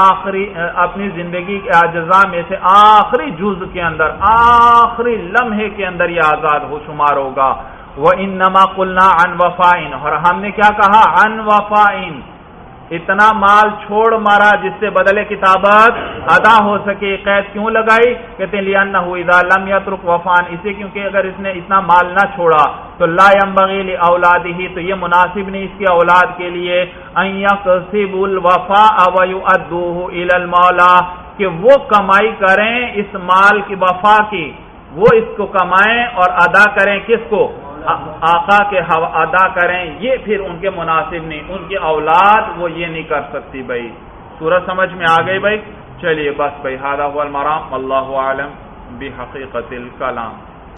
اجزاء میں سے آخری جز کے اندر، آخری لمحے کے اندر یہ آزاد ہو شمار ہوگا۔ وَإِنَّمَا قُلْنَا عَنْ وَفَائٍ، اور ہم نے کیا کہا؟ عَنْ وَفَائٍ، اتنا مال چھوڑ مارا جس سے بدل کتابت ادا ہو سکے۔ قید کیوں لگائی؟ کہتے ہیں لِأَنَّهُ إِذَا لَمْ يَتْرُكْ وَفَاءً، اسے کیونکہ اگر اس نے اتنا مال نہ چھوڑا تو لَا يَنبَغِي لِأَوْلَادِهِ، تو یہ مناسب نہیں اس کی اولاد کے لیے أَن يَكْسِبُوا الْوَفَاءَ وَيُؤَدُّوهُ إِلَى الْمَوْلَى، کہ وہ کمائی کریں اس مال کی وفا کی، وہ اس کو کمائیں اور ادا کریں، کس کو؟ آقا کے ادا کریں، یہ پھر ان کے مناسب نہیں، ان کی اولاد وہ یہ نہیں کر سکتی۔ بھائی سورج سمجھ میں آ گئی؟ بھائی چلیے بس بھائی، ھذا ھو المرام، واللہ اعلم بحقیقت الکلام۔